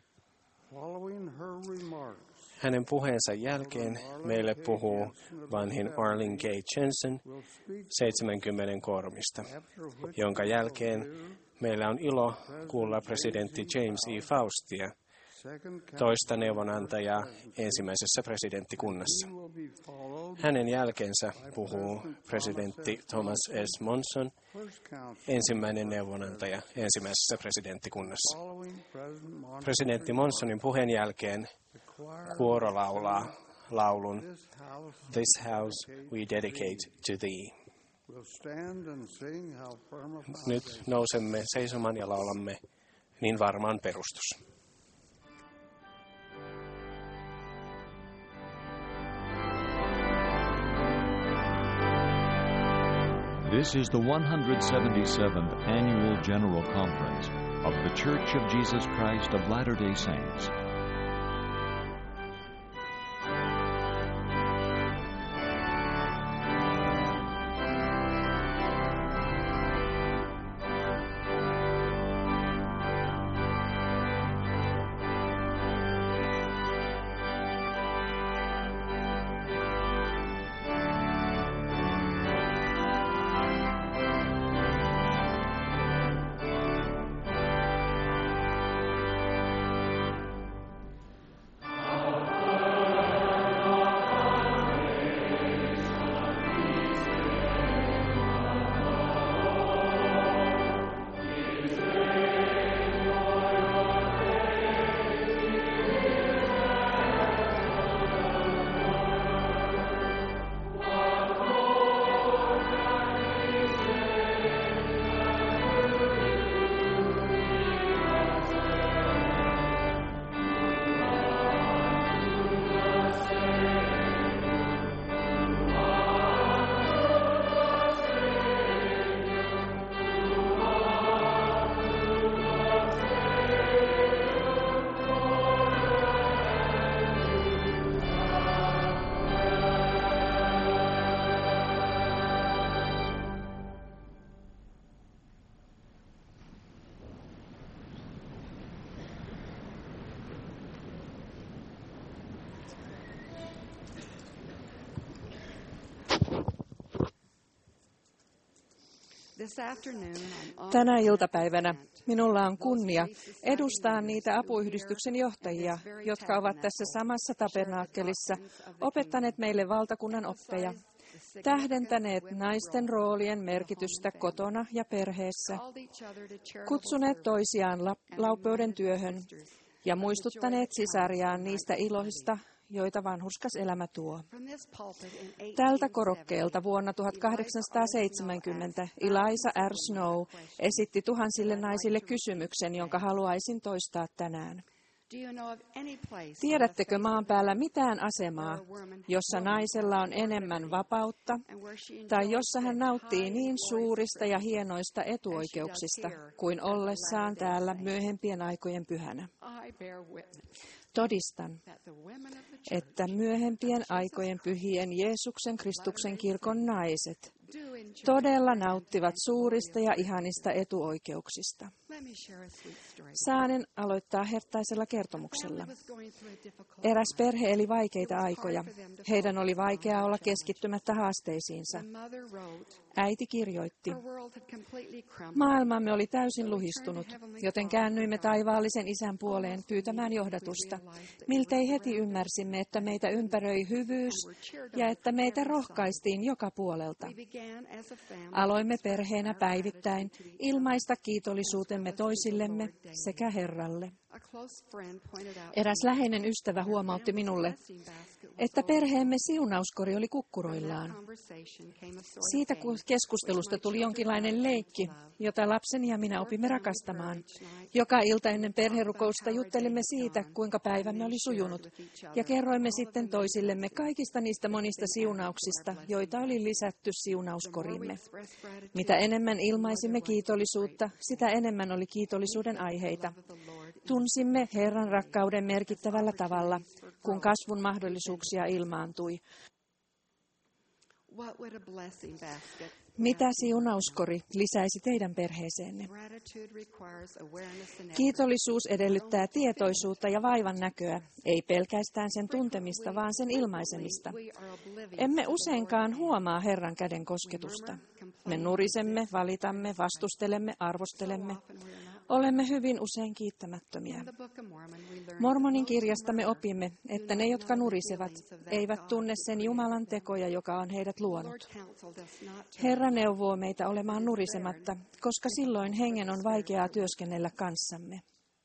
Hänen puheensa jälkeen meille puhuu vanhin Arlene K. Jensen seitsemänkymmenen koormista, jonka jälkeen meillä on ilo kuulla presidentti James E. Faustia, toista neuvonantajaa ensimmäisessä presidenttikunnassa. Hänen jälkeensä puhuu presidentti Thomas S. Monson, ensimmäinen neuvonantaja ensimmäisessä presidenttikunnassa. Presidentti Monsonin puheen jälkeen kuoro laulaa laulun This House We Dedicate to Thee. Nyt nousemme seisomaan ja laulamme Niin varmaan perustus. This is the one hundred seventy-seventh Annual General Conference of The Church of Jesus Christ of Latter-day Saints. Tänä iltapäivänä minulla on kunnia edustaa niitä apuyhdistyksen johtajia, jotka ovat tässä samassa tabernaakkelissa opettaneet meille valtakunnan oppeja, tähdentäneet naisten roolien merkitystä kotona ja perheessä, kutsuneet toisiaan la- laupeuden työhön ja muistuttaneet sisariaan niistä iloista, joita vanhurskas elämä tuo. Tältä korokkeelta vuonna tuhatkahdeksansataaseitsemänkymmentä Eliza R. Snow esitti tuhansille naisille kysymyksen, jonka haluaisin toistaa tänään. Tiedättekö maan päällä mitään asemaa, jossa naisella on enemmän vapautta, tai jossa hän nauttii niin suurista ja hienoista etuoikeuksista kuin ollessaan täällä myöhempien aikojen pyhänä? Todistan, että myöhempien aikojen pyhien Jeesuksen Kristuksen kirkon naiset todella nauttivat suurista ja ihanista etuoikeuksista. Saanen aloittaa herttaisella kertomuksella. Eräs perhe eli vaikeita aikoja. Heidän oli vaikeaa olla keskittymättä haasteisiinsa. Äiti kirjoitti, maailmamme oli täysin luhistunut, joten käännyimme taivaallisen Isän puoleen pyytämään johdatusta. Miltei heti ymmärsimme, että meitä ympäröi hyvyys ja että meitä rohkaistiin joka puolelta. Aloimme perheenä päivittäin ilmaista kiitollisuutemme toisillemme sekä Herralle. Eräs läheinen ystävä huomautti minulle, että perheemme siunauskori oli kukkuroillaan. Siitä keskustelusta tuli jonkinlainen leikki, jota lapseni ja minä opimme rakastamaan. Joka ilta ennen perherukousta juttelimme siitä, kuinka päivämme oli sujunut, ja kerroimme sitten toisillemme kaikista niistä monista siunauksista, joita oli lisätty siunauskorimme. Mitä enemmän ilmaisimme kiitollisuutta, sitä enemmän oli kiitollisuuden aiheita. Tunsimme Herran rakkauden merkittävällä tavalla, kun kasvun mahdollisuuksia ilmaantui. Mitä siunauskori lisäisi teidän perheeseenne? Kiitollisuus edellyttää tietoisuutta ja vaivan näköä, ei pelkästään sen tuntemista, vaan sen ilmaisemista. Emme useinkaan huomaa Herran käden kosketusta. Me nurisemme, valitamme, vastustelemme, arvostelemme. Olemme hyvin usein kiittämättömiä. Mormonin kirjasta me opimme, että ne, jotka nurisevat, eivät tunne sen Jumalan tekoja, joka on heidät luonut. Herra neuvoo meitä olemaan nurisematta, koska silloin hengen on vaikeaa työskennellä kanssamme.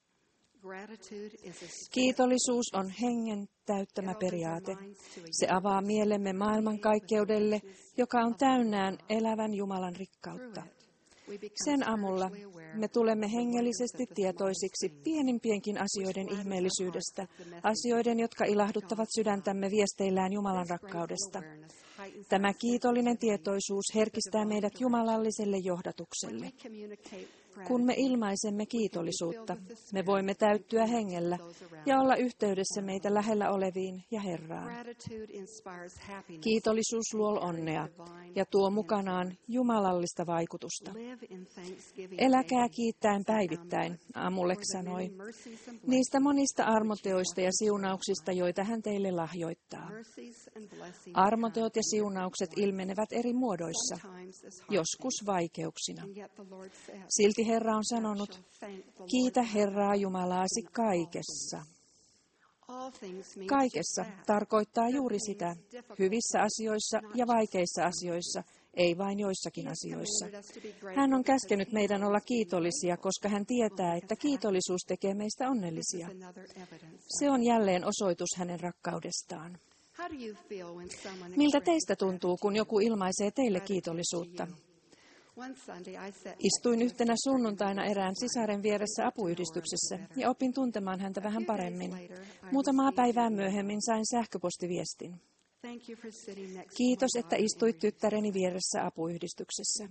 Kiitollisuus on hengen täyttämä periaate. Se avaa mielemme maailmankaikkeudelle, joka on täynnään elävän Jumalan rikkautta. Sen avulla me tulemme hengellisesti tietoisiksi pienimpienkin asioiden ihmeellisyydestä, asioiden, jotka ilahduttavat sydäntämme viesteillään Jumalan rakkaudesta. Tämä kiitollinen tietoisuus herkistää meidät jumalalliselle johdatukselle. Kun me ilmaisemme kiitollisuutta, me voimme täyttyä hengellä ja olla yhteydessä meitä lähellä oleviin ja Herraan. Kiitollisuus luo onnea ja tuo mukanaan jumalallista vaikutusta. Eläkää kiittäen päivittäin, Amulek sanoi, niistä monista armoteoista ja siunauksista, joita hän teille lahjoittaa. Armoteot ja siunaukset ilmenevät eri muodoissa, joskus vaikeuksina. Silti Herra on sanonut, kiitä Herraa Jumalaasi kaikessa. Kaikessa tarkoittaa juuri sitä, hyvissä asioissa ja vaikeissa asioissa, ei vain joissakin asioissa. Hän on käskenyt meidän olla kiitollisia, koska hän tietää, että kiitollisuus tekee meistä onnellisia. Se on jälleen osoitus hänen rakkaudestaan. Miltä teistä tuntuu, kun joku ilmaisee teille kiitollisuutta? Istuin yhtenä sunnuntaina erään sisaren vieressä apuyhdistyksessä ja opin tuntemaan häntä vähän paremmin. Muutamaa päivää myöhemmin sain sähköpostiviestin. Kiitos, että istuit tyttäreni vieressä apuyhdistyksessä.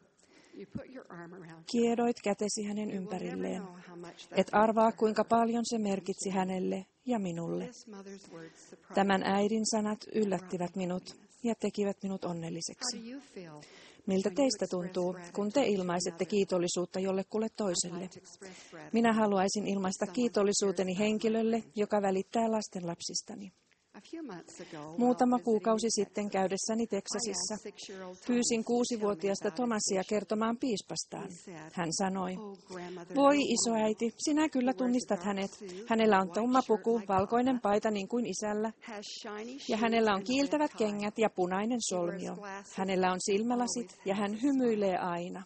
Kiedoit kätesi hänen ympärilleen. Et arvaa, kuinka paljon se merkitsi hänelle ja minulle. Tämän äidin sanat yllättivät minut ja tekivät minut onnelliseksi. Miltä teistä tuntuu, kun te ilmaisette kiitollisuutta jollekulle toiselle? Minä haluaisin ilmaista kiitollisuuteni henkilölle, joka välittää lastenlapsistani. Muutama kuukausi sitten käydessäni Teksasissa pyysin kuusivuotiaasta Tomasia kertomaan piispastaan. Hän sanoi, voi isoäiti, sinä kyllä tunnistat hänet. Hänellä on tumma puku, valkoinen paita niin kuin isällä, ja hänellä on kiiltävät kengät ja punainen solmio. Hänellä on silmälasit ja hän hymyilee aina.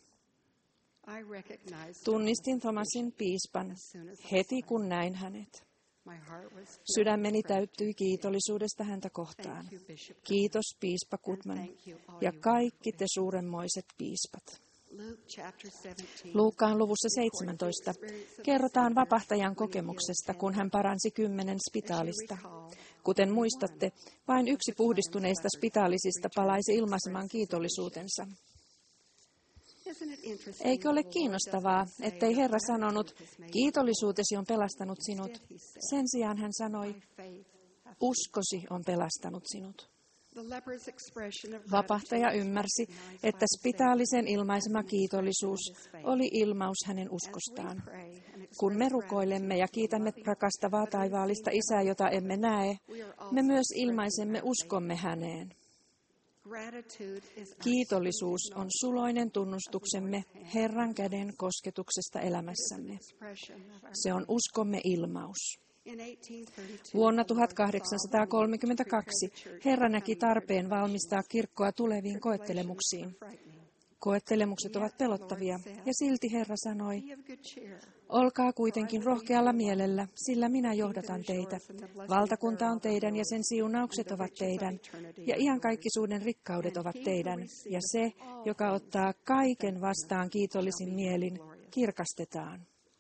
Tunnistin Thomasin piispan heti kun näin hänet. Sydämeni täyttyi kiitollisuudesta häntä kohtaan. Kiitos, piispa Goodman, ja kaikki te suuremmoiset piispat. Luukkaan luvussa seitsemäntoista kerrotaan vapahtajan kokemuksesta, kun hän paransi kymmenen spitaalista. Kuten muistatte, vain yksi puhdistuneista spitaalisista palaisi ilmaisemaan kiitollisuutensa. Eikö ole kiinnostavaa, ettei Herra sanonut, kiitollisuutesi on pelastanut sinut. Sen sijaan hän sanoi, uskosi on pelastanut sinut. Vapahtaja ymmärsi, että spitaalisen ilmaisema kiitollisuus oli ilmaus hänen uskostaan. Kun me rukoilemme ja kiitämme rakastavaa taivaallista Isää, jota emme näe, me myös ilmaisemme uskomme häneen. Kiitollisuus on suloinen tunnustuksemme Herran käden kosketuksesta elämässämme. Se on uskomme ilmaus. Vuonna tuhatkahdeksansataakolmekymmentäkaksi Herra näki tarpeen valmistaa kirkkoa tuleviin koettelemuksiin. Koettelemukset ovat pelottavia, ja silti Herra sanoi, olkaa kuitenkin rohkealla mielellä, sillä minä johdatan teitä. Valtakunta on teidän, ja sen siunaukset ovat teidän, ja iankaikkisuuden rikkaudet ovat teidän, ja se, joka ottaa kaiken vastaan kiitollisin mielin, kirkastetaan.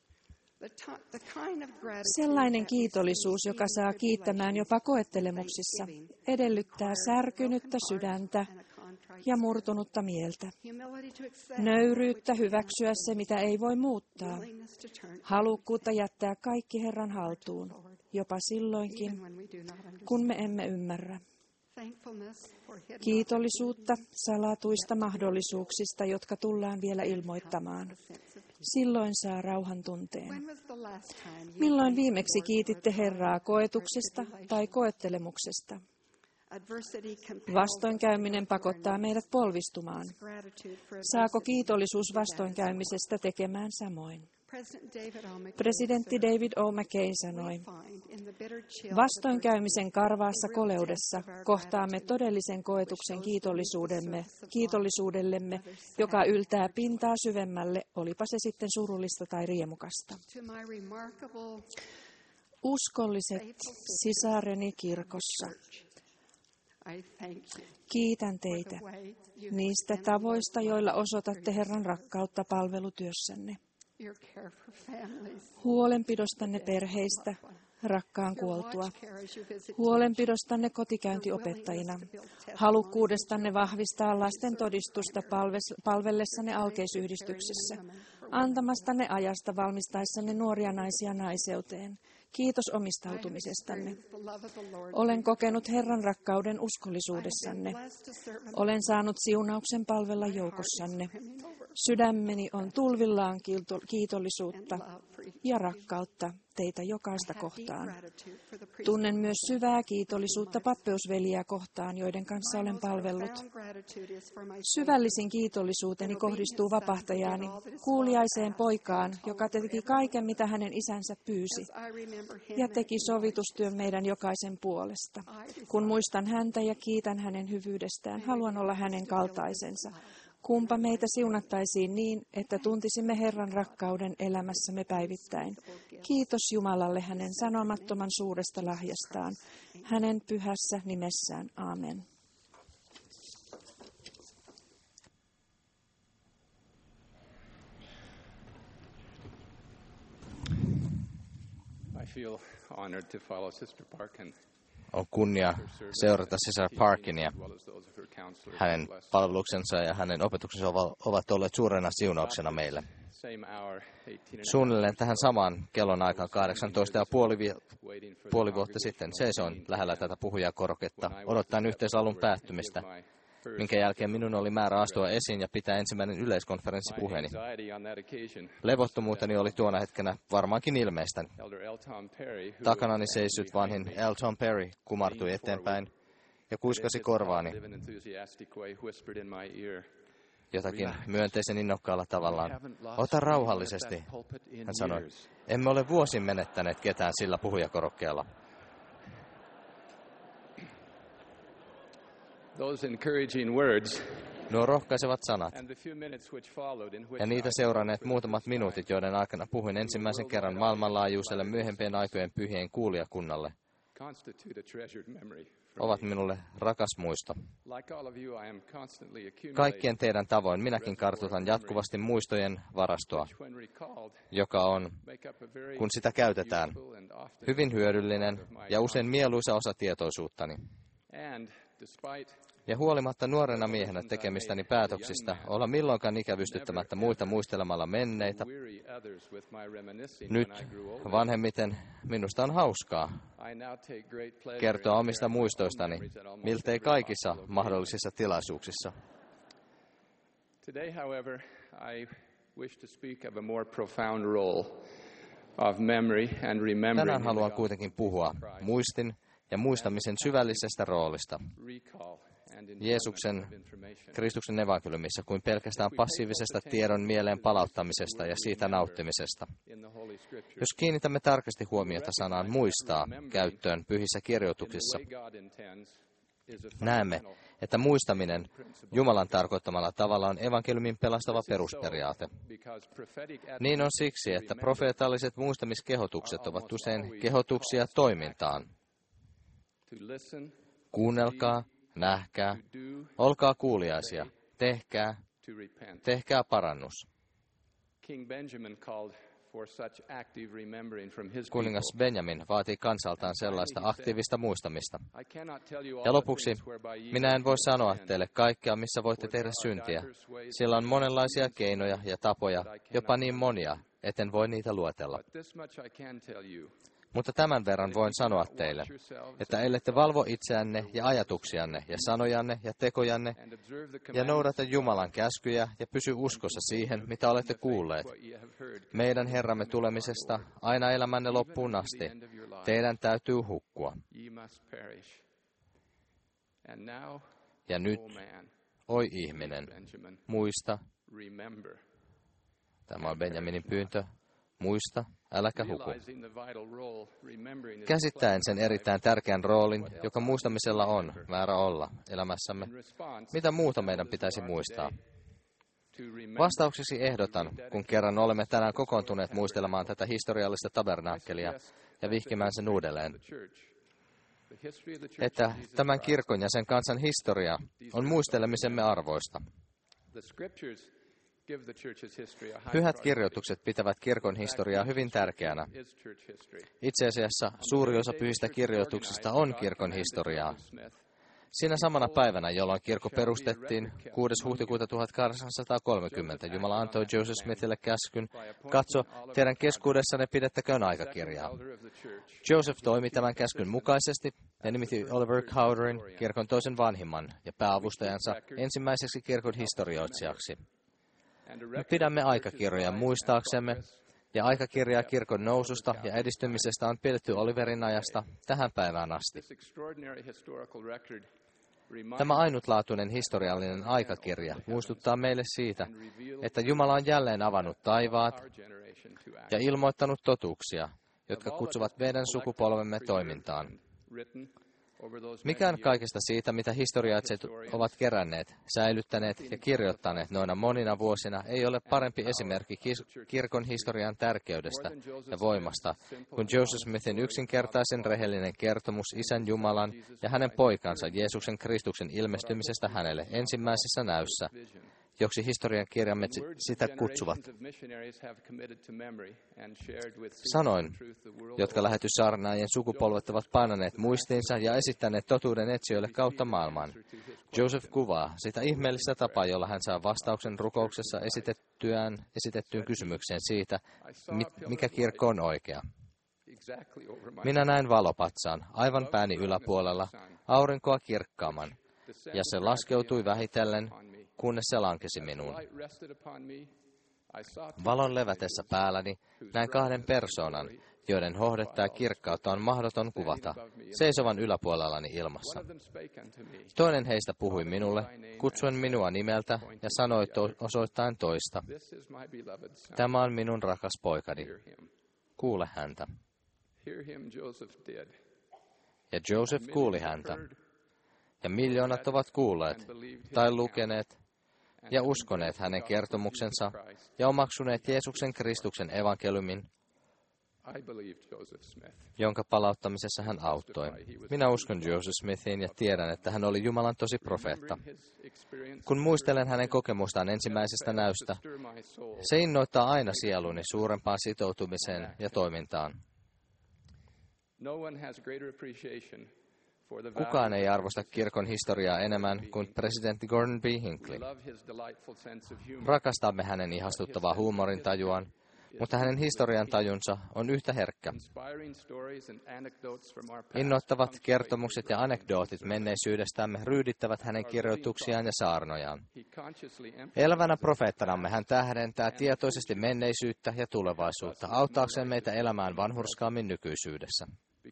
Sellainen kiitollisuus, joka saa kiittämään jopa koettelemuksissa, edellyttää särkynyttä sydäntä ja murtunutta mieltä. Nöyryyttä hyväksyä se, mitä ei voi muuttaa. Halukkuutta jättää kaikki Herran haltuun, jopa silloinkin, kun me emme ymmärrä. Kiitollisuutta salatuista mahdollisuuksista, jotka tullaan vielä ilmoittamaan. Silloin saa rauhan tunteen. Milloin viimeksi kiititte Herraa koetuksesta tai koettelemuksesta? Vastoinkäyminen pakottaa meidät polvistumaan. Saako kiitollisuus vastoinkäymisestä tekemään samoin? Presidentti David O. McKay sanoi, vastoinkäymisen karvaassa koleudessa kohtaamme todellisen koetuksen kiitollisuudemme, kiitollisuudellemme, joka yltää pintaa syvemmälle, olipa se sitten surullista tai riemukasta. Uskolliset sisareni kirkossa, kiitän teitä niistä tavoista, joilla osoitatte Herran rakkautta palvelutyössänne. Huolenpidostanne perheistä, rakkaan kuoltua. Huolenpidostanne kotikäyntiopettajina. Halukkuudestanne vahvistaa lasten todistusta palvellessanne alkeisyhdistyksessä. Antamastanne ajasta valmistaessanne nuoria naisia naiseuteen. Kiitos omistautumisestanne. Olen kokenut Herran rakkauden uskollisuudessanne. Olen saanut siunauksen palvella joukossanne. Sydämeni on tulvillaan kiitollisuutta ja rakkautta teitä jokaista kohtaan. Tunnen myös syvää kiitollisuutta pappeusveliä kohtaan, joiden kanssa olen palvellut. Syvällisin kiitollisuuteni kohdistuu vapahtajaani, kuuliaiseen poikaan, joka teki kaiken, mitä hänen isänsä pyysi, ja teki sovitustyön meidän jokaisen puolesta. Kun muistan häntä ja kiitän hänen hyvyydestään, haluan olla hänen kaltaisensa. Kumpa meitä siunattaisiin niin, että tuntisimme Herran rakkauden elämässämme päivittäin. Kiitos Jumalalle hänen sanomattoman suuresta lahjastaan, hänen pyhässä nimessään. Aamen. I feel honored to follow Sister Parkin. On kunnia seurata Cesar Parkinia. Hänen palveluksensa ja hänen opetuksensa ovat olleet suurena siunauksena meille. Suunnilleen tähän samaan kellon aikaan kahdeksantoista ja puoli, vi- puoli vuotta sitten seisoin lähellä tätä puhujakoroketta odottaen yhteisalun päättymistä, minkä jälkeen minun oli määrä astua esiin ja pitää ensimmäinen yleiskonferenssipuheeni. Levottomuuteni oli tuona hetkenä varmaankin ilmeistä. Takanani seissyt vanhin Elton Perry kumartui eteenpäin ja kuiskasi korvaani jotakin myönteisen innokkaalla tavallaan. Ota rauhallisesti, hän sanoi. Emme ole vuosin menettäneet ketään sillä puhujakorokkeella. Those encouraging words, nuo rohkaisevat sanat ja niitä seuranneet muutamat minuutit, joiden aikana puhuin ensimmäisen kerran maailmanlaajuiselle myöhempien aikojen pyhien kuulijakunnalle, ovat minulle rakas muisto. Kaikkien teidän tavoin minäkin kartutan jatkuvasti muistojen varastoa, joka on, kun sitä käytetään, hyvin hyödyllinen ja usein mieluisa osa tietoisuuttani. Ja huolimatta nuorena miehenä tekemistäni päätöksistä olla milloinkaan ikävystyttämättä muita muistelemalla menneitä, nyt vanhemmiten minusta on hauskaa kertoa omista muistoistani miltei kaikissa mahdollisissa tilaisuuksissa. Today, however, I wish to speak of a more profound role of memory and remembering. Tänään haluan kuitenkin puhua muistin ja muistamisen syvällisestä roolista Jeesuksen, Kristuksen evankeliumissa kuin pelkästään passiivisesta tiedon mieleen palauttamisesta ja siitä nauttimisesta. Jos kiinnitämme tarkasti huomiota sanaan muistaa käyttöön pyhissä kirjoituksissa, näemme, että muistaminen Jumalan tarkoittamalla tavalla on evankeliumin pelastava perusperiaate. Niin on siksi, että profeetalliset muistamiskehotukset ovat usein kehotuksia toimintaan. Kuunnelkaa, nähkää, olkaa kuuliaisia, tehkää, tehkää parannus. Kuningas Benjamin vaatii kansaltaan sellaista aktiivista muistamista. Ja lopuksi, minä en voi sanoa teille kaikkea, missä voitte tehdä syntiä. Sillä on monenlaisia keinoja ja tapoja, jopa niin monia, etten voi niitä luetella. Mutta tämän verran voin sanoa teille, että ellette valvo itseänne ja ajatuksianne ja sanojanne ja tekojanne ja noudata Jumalan käskyjä ja pysy uskossa siihen, mitä olette kuulleet, meidän Herramme tulemisesta aina elämänne loppuun asti, teidän täytyy hukkua. Ja nyt, oi ihminen, muista, tämä on Benjaminin pyyntö, muista, äläkä huku. Käsittäen sen erittäin tärkeän roolin, joka muistamisella on määrä olla elämässämme, mitä muuta meidän pitäisi muistaa? Vastauksesi ehdotan, kun kerran olemme tänään kokoontuneet muistelemaan tätä historiallista tabernaakkelia ja vihkimään sen uudelleen, että tämän kirkon ja sen kansan historia on muistelemisemme arvoista. Pyhät kirjoitukset pitävät kirkon historiaa hyvin tärkeänä. Itse asiassa suuri osa pyhistä kirjoituksista on kirkon historiaa. Siinä samana päivänä, jolloin kirkko perustettiin, kuudes huhtikuuta tuhatkahdeksansataakolmekymmentä, Jumala antoi Joseph Smithille käskyn, katso, teidän keskuudessanne pidettäköön aikakirjaa. Joseph toimi tämän käskyn mukaisesti ja nimitti Oliver Cowderin, kirkon toisen vanhimman, ja pääavustajansa ensimmäiseksi kirkon historioitsijaksi. Me pidämme aikakirjoja muistaaksemme, ja aikakirjaa kirkon noususta ja edistymisestä on pidetty Oliverin ajasta tähän päivään asti. Tämä ainutlaatuinen historiallinen aikakirja muistuttaa meille siitä, että Jumala on jälleen avannut taivaat ja ilmoittanut totuuksia, jotka kutsuvat meidän sukupolvemme toimintaan. Mikään kaikesta siitä, mitä historiaitset ovat keränneet, säilyttäneet ja kirjoittaneet noina monina vuosina, ei ole parempi esimerkki kirkon historian tärkeydestä ja voimasta kuin Joseph Smithin yksinkertaisen rehellinen kertomus Isän Jumalan ja hänen poikansa Jeesuksen Kristuksen ilmestymisestä hänelle ensimmäisessä näyssä, joksi historian kirjamme sitä kutsuvat. Sanoin, jotka lähetyssaarnaajien sukupolvet ovat painaneet muistiinsa ja esittäneet totuuden etsijöille kautta maailman. Joseph kuvaa sitä ihmeellistä tapaa, jolla hän saa vastauksen rukouksessa esitettyään, esitettyyn kysymykseen siitä, mikä kirkko on oikea. Minä näin valopatsaan, aivan pääni yläpuolella, aurinkoa kirkkaamman, ja se laskeutui vähitellen, kunnes se lankesi minuun. Valon levätessä päälläni näin kahden persoonan, joiden hohdetta ja kirkkautta on mahdoton kuvata, seisovan yläpuolellani ilmassa. Toinen heistä puhui minulle, kutsuen minua nimeltä ja sanoi to- osoittain toista, tämä on minun rakas poikani, kuule häntä. Ja Joseph kuuli häntä. Ja miljoonat ovat kuulleet tai lukeneet ja uskoneet hänen kertomuksensa ja omaksuneet Jeesuksen Kristuksen evankeliumin, jonka palauttamisessa hän auttoi. Minä uskon Joseph Smithiin ja tiedän, että hän oli Jumalan tosi profeetta. Kun muistelen hänen kokemustaan ensimmäisestä näystä, se innoittaa aina sieluni suurempaan sitoutumiseen ja toimintaan. Kukaan ei arvosta kirkon historiaa enemmän kuin presidentti Gordon B. Hinckley. Rakastamme hänen ihastuttavaa huumorintajuaan, mutta hänen historian tajunsa on yhtä herkkä. Innoittavat kertomukset ja anekdootit menneisyydestämme ryydittävät hänen kirjoituksiaan ja saarnojaan. Elävänä profeettanamme hän tähdentää tietoisesti menneisyyttä ja tulevaisuutta, auttaakseen meitä elämään vanhurskaammin nykyisyydessä.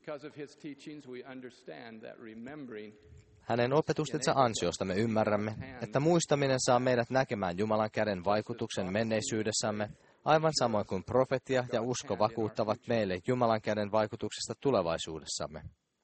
Hänen opetustensa ansiosta me ymmärrämme, että muistaminen saa meidät näkemään Jumalan käden vaikutuksen menneisyydessämme, aivan samoin kuin profetia ja usko vakuuttavat meille Jumalan käden vaikutuksesta tulevaisuudessamme.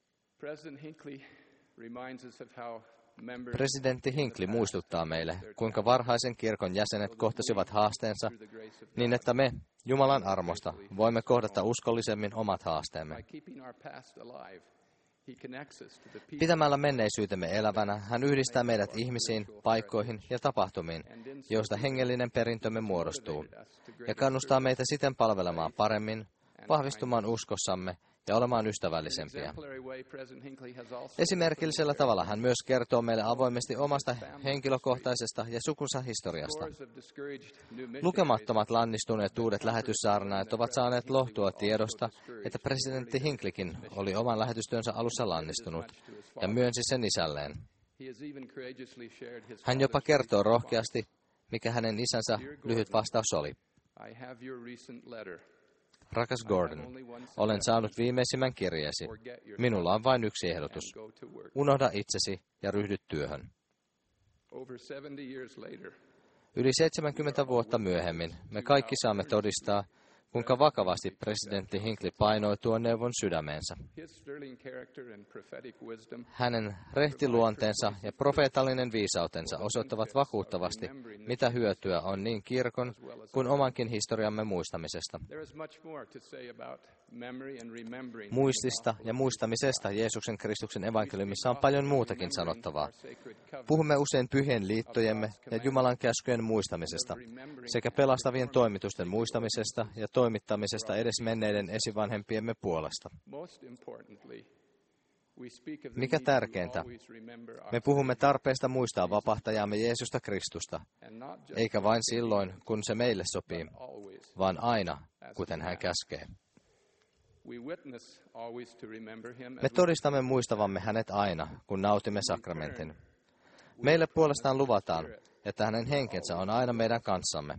Presidentti Hinckley muistuttaa meille, kuinka varhaisen kirkon jäsenet kohtasivat haasteensa, niin että me, Jumalan armosta, voimme kohdata uskollisemmin omat haasteemme. Pitämällä menneisyytemme elävänä hän yhdistää meidät ihmisiin, paikkoihin ja tapahtumiin, joista hengellinen perintömme muodostuu, ja kannustaa meitä siten palvelemaan paremmin, vahvistumaan uskossamme ja olemaan ystävällisempiä. Esimerkillisellä tavalla hän myös kertoo meille avoimesti omasta henkilökohtaisesta ja sukunsa historiasta. Lukemattomat lannistuneet uudet lähetyssaarnaajat ovat saaneet lohtua tiedosta, että presidentti Hinckleykin oli oman lähetystyönsä alussa lannistunut ja myönsi sen isälleen. Hän jopa kertoo rohkeasti, mikä hänen isänsä lyhyt vastaus oli. Rakas Gordon, olen saanut viimeisimmän kirjeesi. Minulla on vain yksi ehdotus. Unohda itsesi ja ryhdy työhön. Yli seitsemänkymmentä vuotta myöhemmin me kaikki saamme todistaa, kuinka vakavasti presidentti Hinckley painoi tuon neuvon sydämeensä. Hänen rehtiluonteensa ja profeetallinen viisautensa osoittavat vakuuttavasti, mitä hyötyä on niin kirkon kuin omankin historiamme muistamisesta. Muistista ja muistamisesta Jeesuksen Kristuksen evankeliumissa on paljon muutakin sanottavaa. Puhumme usein pyhien liittojemme ja Jumalan käskyjen muistamisesta sekä pelastavien toimitusten muistamisesta ja toimittamisesta edes menneiden esivanhempiemme puolesta. Mikä tärkeintä, me puhumme tarpeesta muistaa vapahtajamme Jeesusta Kristusta, eikä vain silloin, kun se meille sopii, vaan aina, kuten hän käskee. Me todistamme muistavamme hänet aina, kun nautimme sakramentin. Meille puolestaan luvataan, että hänen henkensä on aina meidän kanssamme.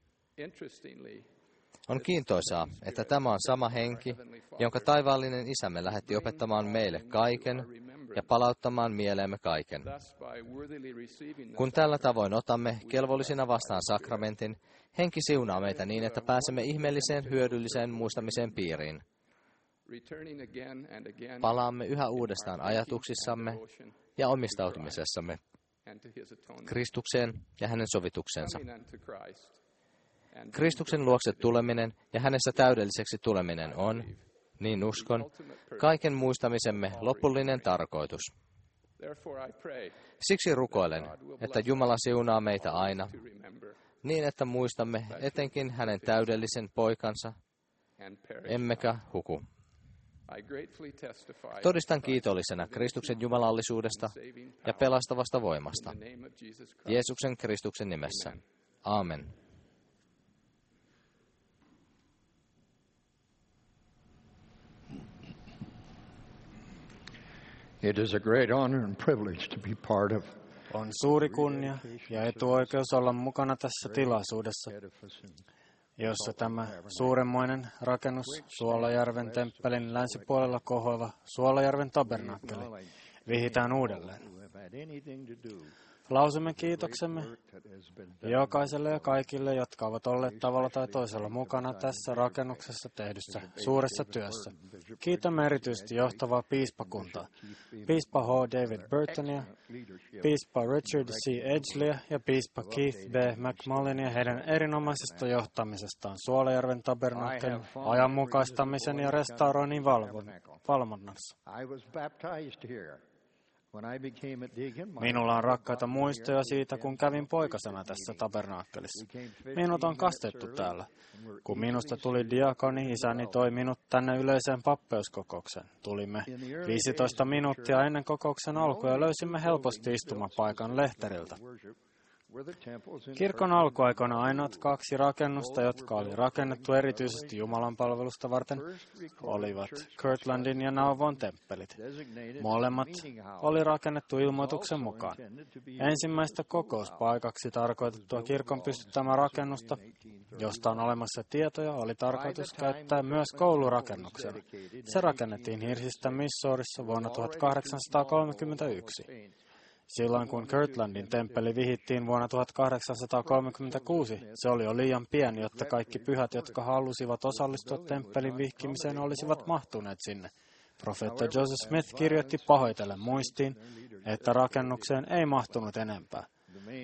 On kiintoisaa, että tämä on sama henki, jonka taivaallinen isämme lähetti opettamaan meille kaiken ja palauttamaan mieleemme kaiken. Kun tällä tavoin otamme kelvollisina vastaan sakramentin, henki siunaa meitä niin, että pääsemme ihmeelliseen hyödylliseen muistamiseen piiriin. Palaamme yhä uudestaan ajatuksissamme ja omistautumisessamme Kristukseen ja hänen sovituksensa. Kristuksen luokse tuleminen ja hänessä täydelliseksi tuleminen on, niin uskon, kaiken muistamisemme lopullinen tarkoitus. Siksi rukoilen, että Jumala siunaa meitä aina, niin että muistamme etenkin hänen täydellisen poikansa, emmekä huku. Todistan kiitollisena Kristuksen jumalallisuudesta ja pelastavasta voimasta. Jeesuksen Kristuksen nimessä. Aamen. It is a great honor and privilege to be part of. On suuri kunnia ja etuoikeus olla mukana tässä tilaisuudessa, jossa tämä suuremmoinen rakennus, Suolajärven temppelin länsipuolella kohoava Suolajärven tabernaakkeli, vihitään uudelleen. Lausumme kiitoksemme jokaiselle ja kaikille, jotka ovat olleet tavalla tai toisella mukana tässä rakennuksessa tehdyssä suuressa työssä. Kiitämme erityisesti johtavaa piispakuntaa, piispa H. David Burtonia, piispa Richard C. Edgeleya ja piispa Keith B. McMullinia heidän erinomaisesta johtamisestaan Suolajärven tabernaakkelin ajanmukaistamisen ja restauroinnin valvonnassa. Minulla on rakkaita muistoja siitä, kun kävin poikasena tässä tabernaakkelissa. Minut on kastettu täällä. Kun minusta tuli diakoni, isäni toi minut tänne yleiseen pappeuskokoukseen. Tulimme viisitoista minuuttia ennen kokouksen alkua ja löysimme helposti istumapaikan lehteriltä. Kirkon alkuaikoina ainoat kaksi rakennusta, jotka oli rakennettu erityisesti Jumalan palvelusta varten, olivat Kirtlandin ja Nauvon temppelit. Molemmat oli rakennettu ilmoituksen mukaan. Ensimmäistä kokouspaikaksi tarkoitettua kirkon pystyttämää rakennusta, josta on olemassa tietoja, oli tarkoitus käyttää myös koulurakennuksena. Se rakennettiin Hirsistä Missourissa vuonna tuhatkahdeksansataakolmekymmentäyksi. Silloin kun Kirtlandin temppeli vihittiin vuonna tuhatkahdeksansataakolmekymmentäkuusi, se oli jo liian pieni, jotta kaikki pyhät, jotka halusivat osallistua temppelin vihkimiseen, olisivat mahtuneet sinne. Profeetta Joseph Smith kirjoitti pahoitellen muistiin, että rakennukseen ei mahtunut enempää.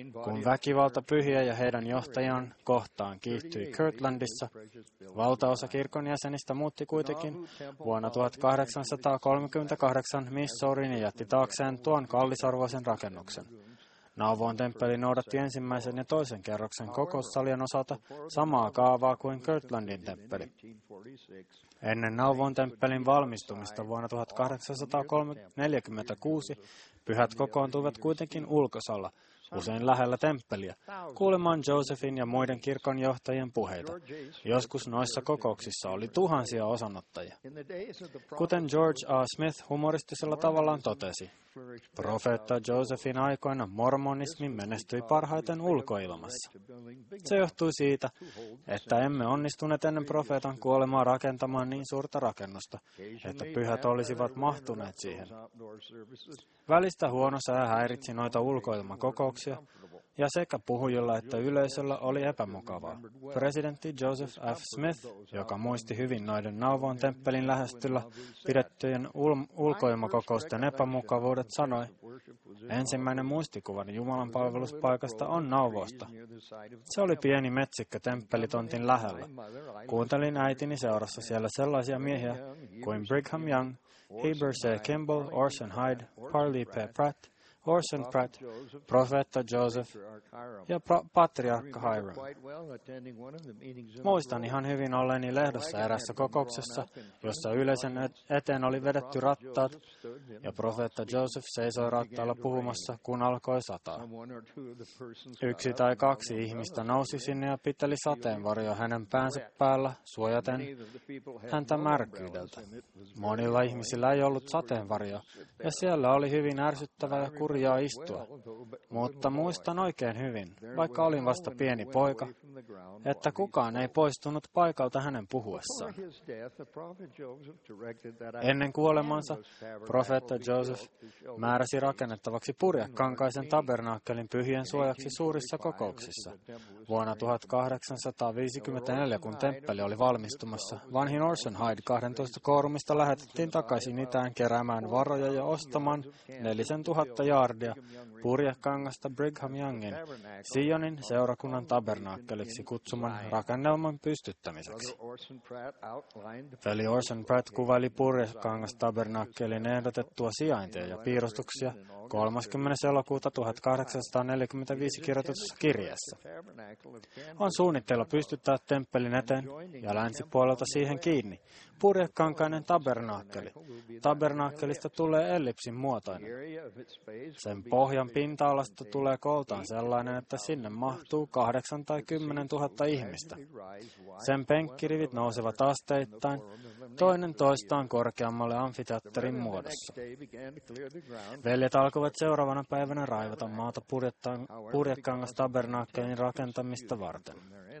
Kun väkivalta pyhiä ja heidän johtajan kohtaan kiihtyi Kirtlandissa, valtaosa kirkon jäsenistä muutti kuitenkin vuonna tuhatkahdeksansataakolmekymmentäkahdeksan Missouriin ja jätti taakseen tuon kallisarvoisen rakennuksen. Nauvon temppeli noudatti ensimmäisen ja toisen kerroksen kokoussalien osalta samaa kaavaa kuin Kirtlandin temppeli. Ennen Nauvon temppelin valmistumista vuonna tuhatkahdeksansataaneljäkymmentäkuusi pyhät kokoontuivat kuitenkin ulkosalla, usein lähellä temppeliä, kuulemaan Josephin ja muiden kirkonjohtajien puheita. Joskus noissa kokouksissa oli tuhansia osanottajia. Kuten George A. Smith humoristisella tavallaan totesi, profeetta Josephin aikoina mormonismi menestyi parhaiten ulkoilmassa. Se johtui siitä, että emme onnistuneet ennen profeetan kuolemaa rakentamaan niin suurta rakennusta, että pyhät olisivat mahtuneet siihen. Välistä huono sää häiritsi noita ulkoilmakokouksia, ja sekä puhujilla että yleisöllä oli epämukavaa. Presidentti Joseph F. Smith, joka muisti hyvin noiden Nauvon temppelin lähestyllä pidettyjen ul- ulkoilmakokousten epämukavuudet, sanoi, ensimmäinen muistikuvani Jumalan palveluspaikasta on Nauvosta. Se oli pieni metsikkö temppelitontin lähellä. Kuuntelin äitini seurassa siellä sellaisia miehiä kuin Brigham Young, Heber C. Kimball, Orson Hyde, Parley P. Pratt, Orson Pratt, profeetta Joseph ja pro- patriarkka Hiram. Muistan ihan hyvin olleeni lehdossa erässä kokouksessa, jossa yleisön eteen oli vedetty rattaat, ja profeetta Joseph seisoi rattaalla puhumassa, kun alkoi sataa. Yksi tai kaksi ihmistä nousi sinne ja piteli sateenvarjoa hänen päänsä päällä, suojaten häntä märkyydeltä. Monilla ihmisillä ei ollut sateenvarjoa, ja siellä oli hyvin ärsyttävä ja kurjaa istua. Mutta muistan oikein hyvin, vaikka olin vasta pieni poika, että kukaan ei poistunut paikalta hänen puhuessaan. Ennen kuolemansa profeetta Joseph määräsi rakennettavaksi purjekankaisen tabernaakkelin pyhien suojaksi suurissa kokouksissa. Vuonna tuhatkahdeksansataaviisikymmentäneljä, kun temppeli oli valmistumassa, vanhin Orson Hyde kaksitoista koorumista lähetettiin takaisin itään keräämään varoja ja ostamaan nelisen tuhatta jaardia purjekangasta Brigham Youngin Sionin seurakunnan tabernaakkeliksi kutsuman rakennelman pystyttämiseksi. Veli Orson Pratt kuvaili purjekangasta tabernaakkelin ehdotettua sijaintia ja piirustuksia kolmaskymmenes elokuuta tuhatkahdeksansataaneljäkymmentäviisi kirjoitetussa kirjeessä. On suunnitteilla pystyttää temppelin eteen ja länsipuolelta siihen kiinni purjekankainen tabernaakkeli. Tabernaakkelista tulee ellipsin muotoinen. Sen pohjan pinta-alasta tulee kooltaan sellainen, että sinne mahtuu kahdeksan tai kymmenen tuhatta ihmistä. Sen penkkirivit nousevat asteittain, toinen toistaan korkeammalle amfiteatterin muodossa. Veljet alkoivat seuraavana päivänä raivata maata purjekangas tabernaakkelin rakentamista varten.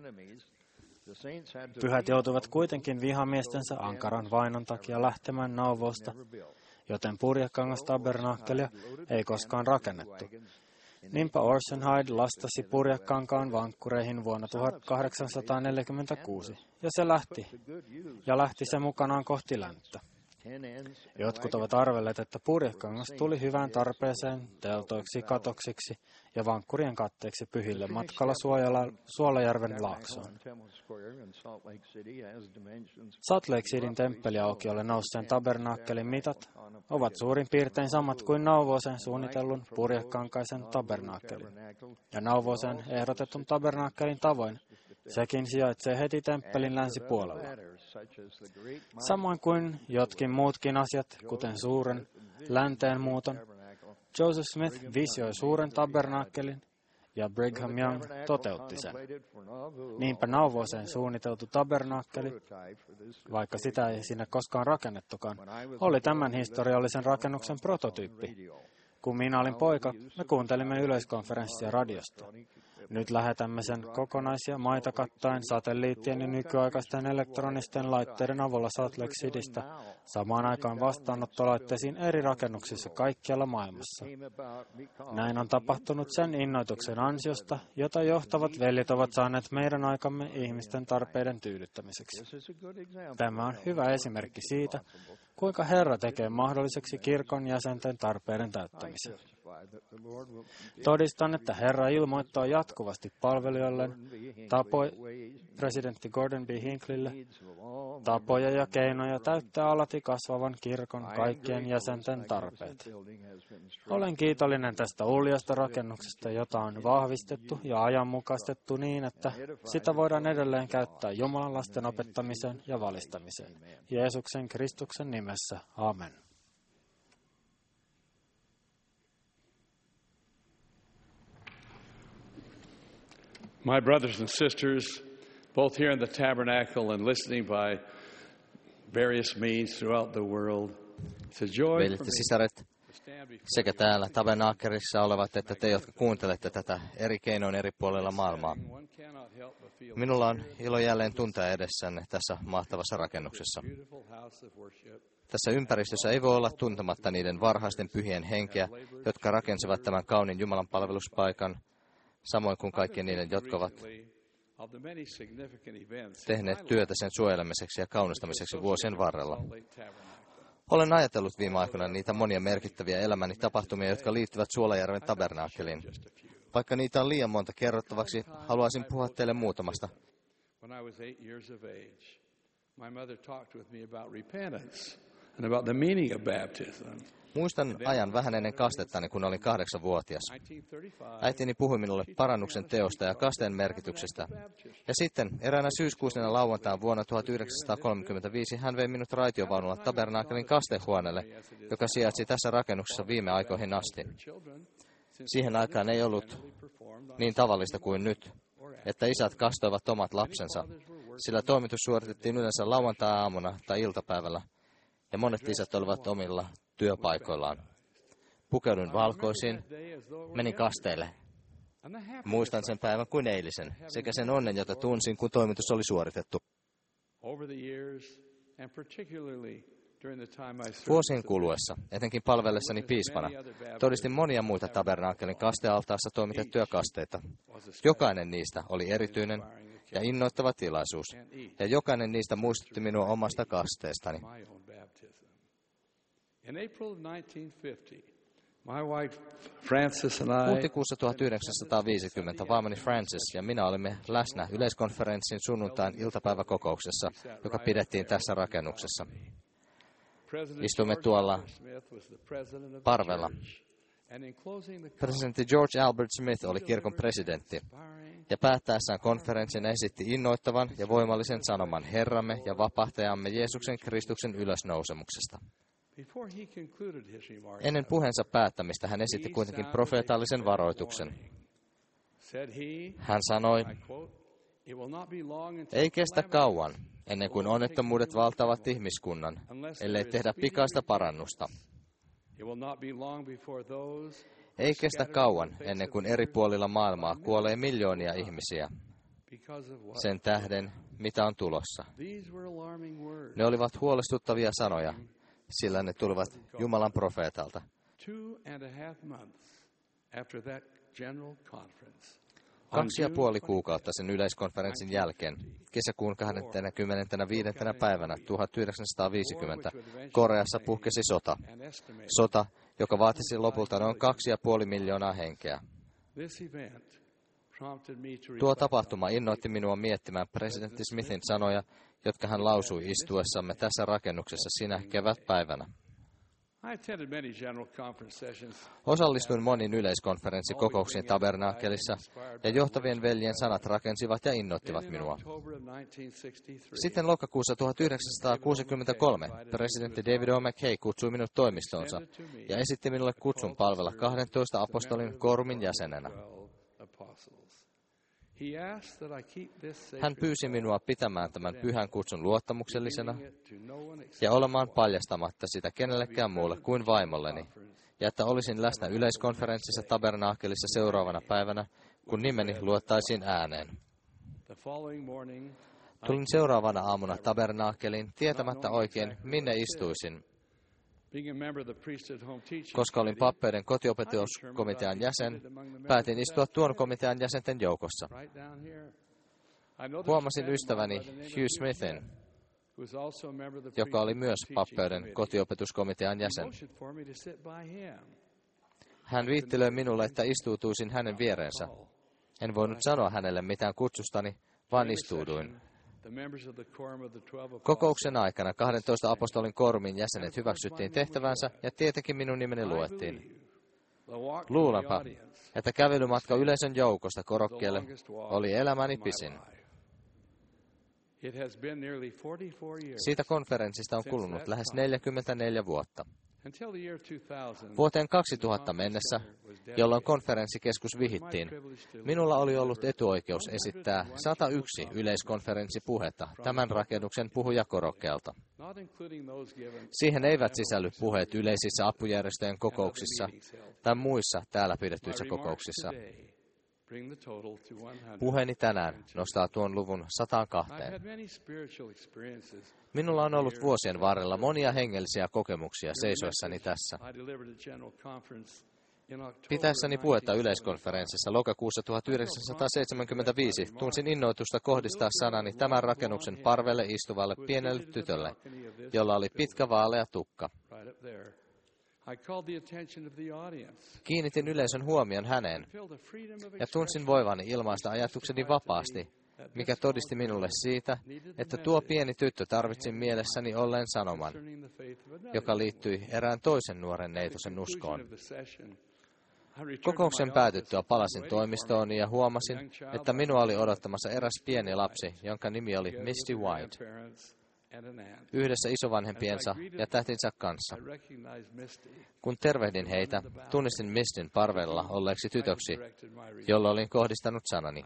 Pyhät joutuivat kuitenkin vihamiestensä ankaran vainon takia lähtemään Nauvosta, joten purjekangas tabernaakkelia ei koskaan rakennettu. Niinpä Orson Hyde lastasi purjekankaan vankkureihin vuonna tuhatkahdeksansataaneljäkymmentäkuusi, ja se lähti, ja lähti se mukanaan kohti länttä. Jotkut ovat arvelleet, että purjekangas tuli hyvään tarpeeseen teltoiksi, katoksiksi ja vankkurien katteeksi pyhille matkalla Suolajärven laaksoon. Salt Lake Cityn temppeliaukiolle nousseen tabernaakkelin mitat ovat suurin piirtein samat kuin Nauvooseen suunnitellun purjekankaisen tabernaakkelin. Ja Nauvooseen ehdotetun tabernaakkelin tavoin sekin sijaitsee heti temppelin länsipuolella. Samoin kuin jotkin muutkin asiat, kuten suuren länteen muuton, Joseph Smith visioi suuren tabernaakkelin ja Brigham Young toteutti sen. Niinpä Nauvooseen suunniteltu tabernaakkeli, vaikka sitä ei sinne koskaan rakennettukaan, oli tämän historiallisen rakennuksen prototyyppi. Kun minä olin poika, me kuuntelimme yleiskonferenssia radiosta. Nyt lähetämme sen kokonaisia maita kattaen satelliittien ja nykyaikaisten elektronisten laitteiden avulla Salt Lake Citystä samaan aikaan vastaanottolaitteisiin eri rakennuksissa kaikkialla maailmassa. Näin on tapahtunut sen innoituksen ansiosta, jota johtavat veljet ovat saaneet meidän aikamme ihmisten tarpeiden tyydyttämiseksi. Tämä on hyvä esimerkki siitä, kuinka Herra tekee mahdolliseksi kirkon jäsenten tarpeiden täyttämisen. Todistan, että Herra ilmoittaa jatkuvasti palvelijoille tapoja, presidentti Gordon B. Hinckleylle tapoja ja keinoja täyttää alati kasvavan kirkon kaikkien jäsenten tarpeet. Olen kiitollinen tästä uljasta rakennuksesta, jota on vahvistettu ja ajanmukaistettu niin, että sitä voidaan edelleen käyttää Jumalan lasten opettamiseen ja valistamiseen. Jeesuksen Kristuksen nimessä. Amen. My brothers and sisters, both here in the tabernacle and listening by various means throughout the world, it's a joy Veljet ja sisaret, sekä täällä tabernaakelissa olevat, että te, jotka kuuntelette tätä eri keinoin eri puolilla maailmaa. Minulla on ilo jälleen tuntea edessänne tässä mahtavassa rakennuksessa. Tässä ympäristössä ei voi olla tuntematta niiden varhaisten pyhien henkeä, jotka rakensivat tämän kauniin Jumalan palveluspaikan, samoin kuin kaikkien niiden, jotka ovat tehneet työtä sen suojelemiseksi ja kaunistamiseksi vuosien varrella. Olen ajatellut viime aikoina niitä monia merkittäviä elämäni tapahtumia, jotka liittyvät Suolajärven tabernaakkeliin. Vaikka niitä on liian monta kerrottavaksi, haluaisin puhua teille muutamasta. Muistan ajan vähän ennen kastettani, kun olin kahdeksanvuotias. Äitini puhui minulle parannuksen teosta ja kasteen merkityksestä. Ja sitten eräänä syyskuisena lauantaina vuonna tuhatyhdeksänsataakolmekymmentäviisi hän vei minut raitiovaunulla tabernaakelin kastehuoneelle, joka sijaitsi tässä rakennuksessa viime aikoihin asti. Siihen aikaan ei ollut niin tavallista kuin nyt, että isät kastoivat omat lapsensa, sillä toimitus suoritettiin yleensä lauantai-aamuna tai iltapäivällä, ja monet isät olivat omilla työpaikoillaan. Pukeuduin valkoisiin, menin kasteelle. Muistan sen päivän kuin eilisen, sekä sen onnen, jota tunsin, kun toimitus oli suoritettu. Vuosien kuluessa, etenkin palvellessani piispana, todistin monia muita tabernaakelin kastealtaassa toimitettuja kasteita. Jokainen niistä oli erityinen ja innoittava tilaisuus, ja jokainen niistä muistutti minua omasta kasteestani. Huhtikuussa tuhatyhdeksänsataaviisikymmentä vaimoni Francis ja minä olimme läsnä yleiskonferenssin sunnuntain iltapäiväkokouksessa, joka pidettiin tässä rakennuksessa. Istuimme tuolla parvella. Presidentti George Albert Smith oli kirkon presidentti, ja päättäessään konferenssin esitti innoittavan ja voimallisen sanoman Herramme ja vapahtajamme Jeesuksen Kristuksen ylösnousemuksesta. Ennen puheensa päättämistä hän esitti kuitenkin profeetallisen varoituksen. Hän sanoi, ei kestä kauan, ennen kuin onnettomuudet valtaavat ihmiskunnan, ellei tehdä pikaista parannusta. Ei kestä kauan, ennen kuin eri puolilla maailmaa kuolee miljoonia ihmisiä. Sen tähden, mitä on tulossa. Ne olivat huolestuttavia sanoja, sillä ne tulivat Jumalan profeetalta. Kaksi ja puoli kuukautta sen yleiskonferenssin jälkeen, kesäkuun kahdeskymmenesviides päivänä tuhatyhdeksänsataaviisikymmentä, Koreassa puhkesi sota. Sota, joka vaatisi lopulta noin kaksi ja puoli miljoonaa henkeä. Tuo tapahtuma innoitti minua miettimään presidentti Smithin sanoja, jotka hän lausui istuessamme tässä rakennuksessa sinä kevätpäivänä. Osallistuin moniin yleiskonferenssikokouksiin tabernaakelissa, ja johtavien veljen sanat rakensivat ja innoittivat minua. Sitten lokakuussa tuhatyhdeksänsataakuusikymmentäkolme presidentti David O. McKay kutsui minut toimistoonsa ja esitti minulle kutsun palvella kahdentoista apostolin koorumin jäsenenä. Hän pyysi minua pitämään tämän pyhän kutsun luottamuksellisena ja olemaan paljastamatta sitä kenellekään muulle kuin vaimolleni, ja että olisin läsnä yleiskonferenssissa tabernaakelissa seuraavana päivänä, kun nimeni luettaisiin ääneen. Tulin seuraavana aamuna tabernaakeliin tietämättä oikein, minne istuisin. Koska olin pappeiden kotiopetuskomitean jäsen, päätin istua tuon komitean jäsenten joukossa. Huomasin ystäväni Hugh Smithin, joka oli myös pappeiden kotiopetuskomitean jäsen. Hän viittilöi minulle, että istuutuisin hänen viereensä. En voinut sanoa hänelle mitään kutsustani, vaan istuuduin. Kokouksen aikana kahdentoista apostolin koorumin jäsenet hyväksyttiin tehtävänsä ja tietenkin minun nimeni luettiin. Luulenpa, että kävelymatka yleisön joukosta korokkeelle oli elämäni pisin. Siitä konferenssista on kulunut lähes neljäkymmentäneljä vuotta. Vuoteen kaksituhatta mennessä, jolloin konferenssikeskus vihittiin, minulla oli ollut etuoikeus esittää sata yksi yleiskonferenssipuhetta tämän rakennuksen puhujakorokkeelta. Siihen eivät sisälly puheet yleisissä apujärjestöjen kokouksissa tai muissa täällä pidetyissä kokouksissa. Puheeni tänään nostaa tuon luvun sataan kahteen. Minulla on ollut vuosien varrella monia hengellisiä kokemuksia seisoessani tässä. Pitäessäni puhetta yleiskonferenssissa lokakuussa tuhatyhdeksänsataaseitsemänkymmentäviisi tunsin innoitusta kohdistaa sanani tämän rakennuksen parvelle istuvalle pienelle tytölle, jolla oli pitkä vaalea tukka. Kiinnitin yleisön huomion häneen ja tunsin voivani ilmaista ajatukseni vapaasti, mikä todisti minulle siitä, että tuo pieni tyttö tarvitsi mielessäni olleen sanoman, joka liittyi erään toisen nuoren neitosen uskoon. Kokouksen päätyttyä palasin toimistooni ja huomasin, että minua oli odottamassa eräs pieni lapsi, jonka nimi oli Misty White, yhdessä isovanhempiensa ja tätinsä kanssa. Kun tervehdin heitä, tunnistin Mistyn parvella olleeksi tytöksi, jolla olin kohdistanut sanani.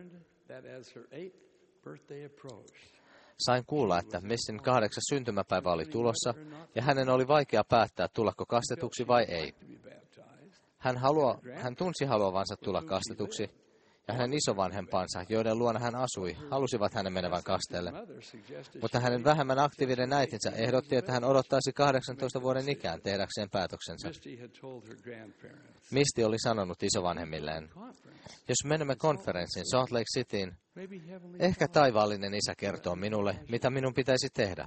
Sain kuulla, että Mistyn kahdeksas syntymäpäivä oli tulossa, ja hänen oli vaikea päättää, tullako kastetuksi vai ei. Hän, halua, hän tunsi haluavansa tulla kastetuksi, ja hänen isovanhempansa, joiden luona hän asui, halusivat hänen menevän kasteelle. Mutta hänen vähemmän aktiivinen äitinsä ehdotti, että hän odottaisi kahdeksantoista vuoden ikään tehdäkseen päätöksensä. Misty oli sanonut isovanhemmilleen, jos menemme konferenssiin Salt Lake Cityin, ehkä taivaallinen isä kertoo minulle, mitä minun pitäisi tehdä.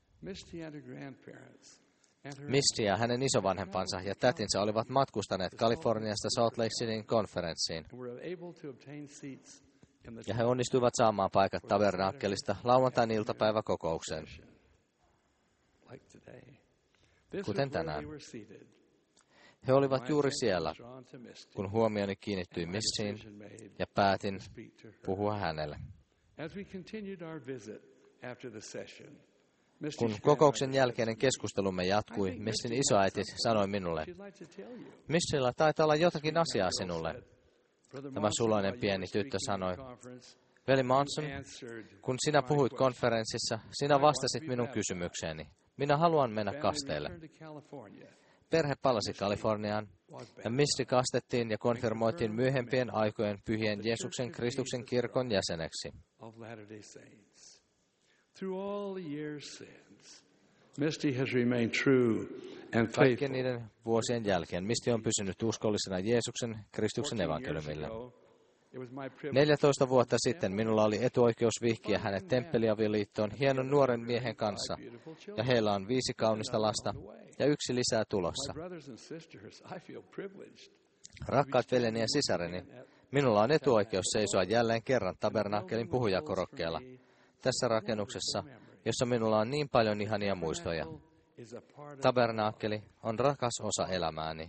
Misty ja hänen isovanhempansa ja tätinsä olivat matkustaneet Kaliforniasta Salt Lake Cityn konferenssiin, ja he onnistuivat saamaan paikat tabernaakkelista lauantain iltapäiväkokoukseen, kuten tänään. He olivat juuri siellä, kun huomioni kiinnittyi Mistyin ja päätin puhua hänelle. Kun kokouksen jälkeinen keskustelumme jatkui, Mistyn isoäiti sanoi minulle, Mistyllä taitaa olla jotakin asiaa sinulle. Tämä suloinen pieni tyttö sanoi, veli Monson, kun sinä puhuit konferenssissa, sinä vastasit minun kysymykseeni. Minä haluan mennä kasteelle. Perhe palasi Kaliforniaan, ja Misty kastettiin ja konfirmoitiin myöhempien aikojen pyhien Jeesuksen Kristuksen kirkon jäseneksi. Kaikkien niiden vuosien jälkeen Misty on pysynyt uskollisena Jeesuksen Kristuksen evankeliumille. neljätoista vuotta sitten minulla oli etuoikeus vihkiä hänet temppeliavioliittoon hienon nuoren miehen kanssa, ja heillä on viisi kaunista lasta ja yksi lisää tulossa. Rakkaat veljeni ja sisareni, minulla on etuoikeus seisoa jälleen kerran tabernaakkelin puhujakorokkeella, tässä rakennuksessa, jossa minulla on niin paljon ihania muistoja. Tabernaakkeli on rakas osa elämääni.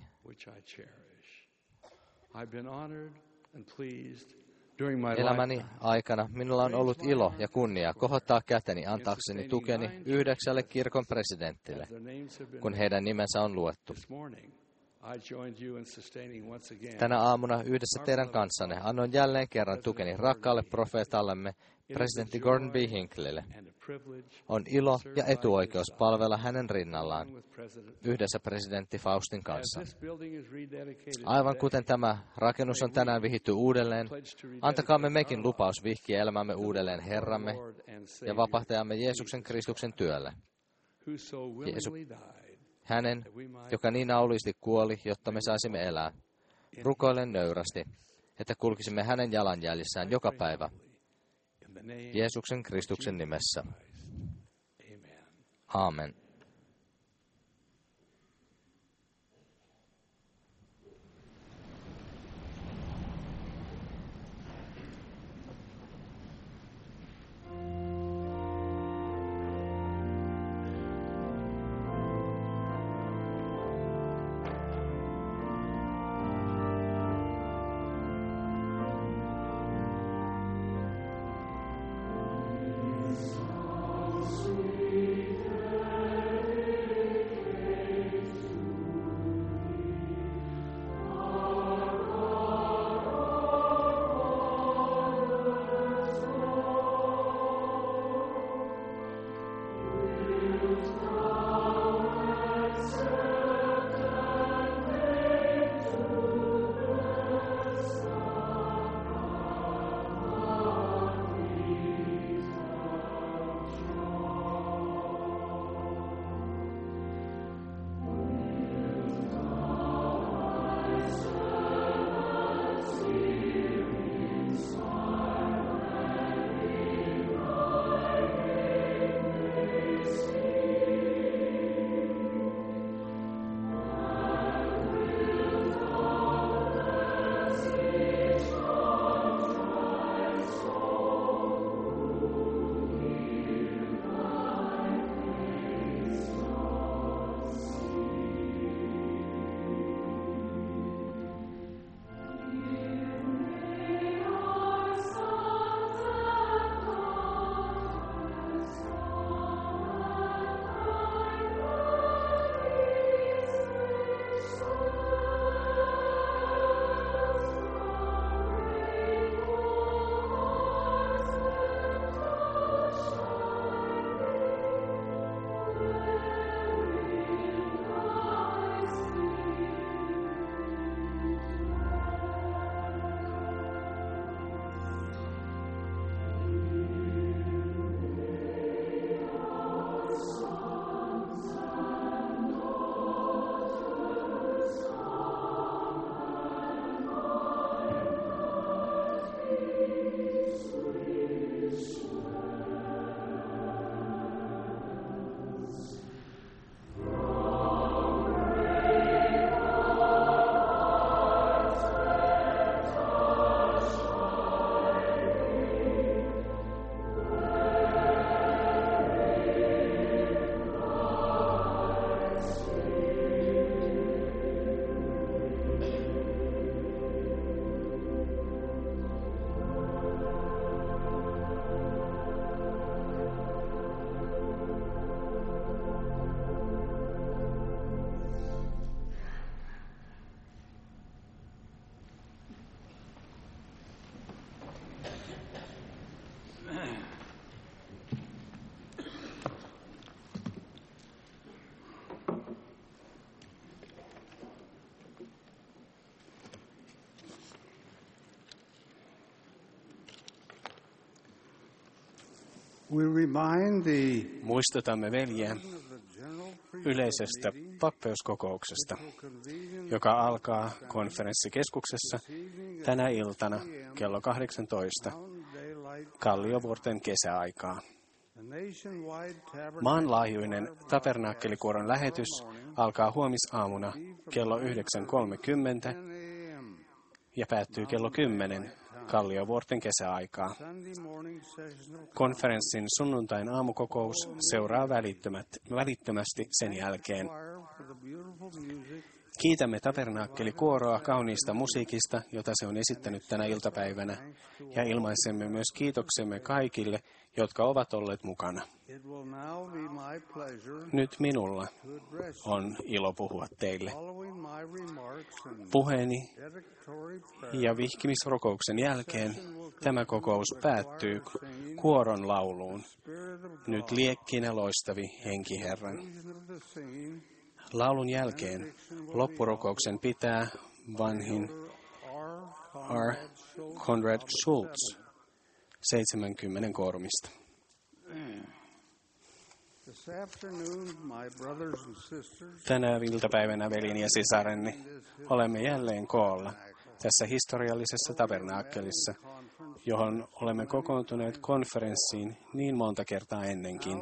Elämäni aikana minulla on ollut ilo ja kunnia kohottaa käteni antaakseni tukeni yhdeksälle kirkon presidentille, kun heidän nimensä on luettu. Tänä aamuna yhdessä teidän kanssanne annoin jälleen kerran tukeni rakkaalle profeetallemme, presidentti Gordon B. Hinckleylle. On ilo ja etuoikeus palvella hänen rinnallaan, yhdessä presidentti Faustin kanssa. Aivan kuten tämä rakennus on tänään vihitty uudelleen, antakaamme mekin lupaus vihkiä elämämme uudelleen Herramme ja vapahtajamme Jeesuksen Kristuksen työlle. Jeesu, hänen, joka niin auliisti kuoli, jotta me saisimme elää. Rukoilen nöyrästi, että kulkisimme hänen jalanjäljissään joka päivä. Jeesuksen Kristuksen nimessä. Aamen. Muistutamme veljeä yleisestä pappeuskokouksesta, joka alkaa konferenssikeskuksessa tänä iltana kello kahdeksantoista Kalliovuorten kesäaikaa. Maanlaajuinen tabernaakkelikuoron lähetys alkaa huomisaamuna kello yhdeksän kolmekymmentä ja päättyy kello kymmenen Kalliovuorten kesäaikaa. Konferenssin sunnuntain aamukokous seuraa välittömästi sen jälkeen. Kiitämme tabernaakkeli-kuoroa kauniista musiikista, jota se on esittänyt tänä iltapäivänä, ja ilmaisemme myös kiitoksemme kaikille, jotka ovat olleet mukana. Nyt minulla on ilo puhua teille. Puheeni ja vihkimisrukouksen jälkeen tämä kokous päättyy kuoron lauluun. Nyt liekkinä loistavi henki Herran. Laulun jälkeen loppurukouksen pitää vanhin R. Conrad Schultz seitsemänkymmentä koorumista. Tänä iltapäivänä, veljeni ja sisareni, olemme jälleen koolla tässä historiallisessa tabernaakkelissa, johon olemme kokoontuneet konferenssiin niin monta kertaa ennenkin.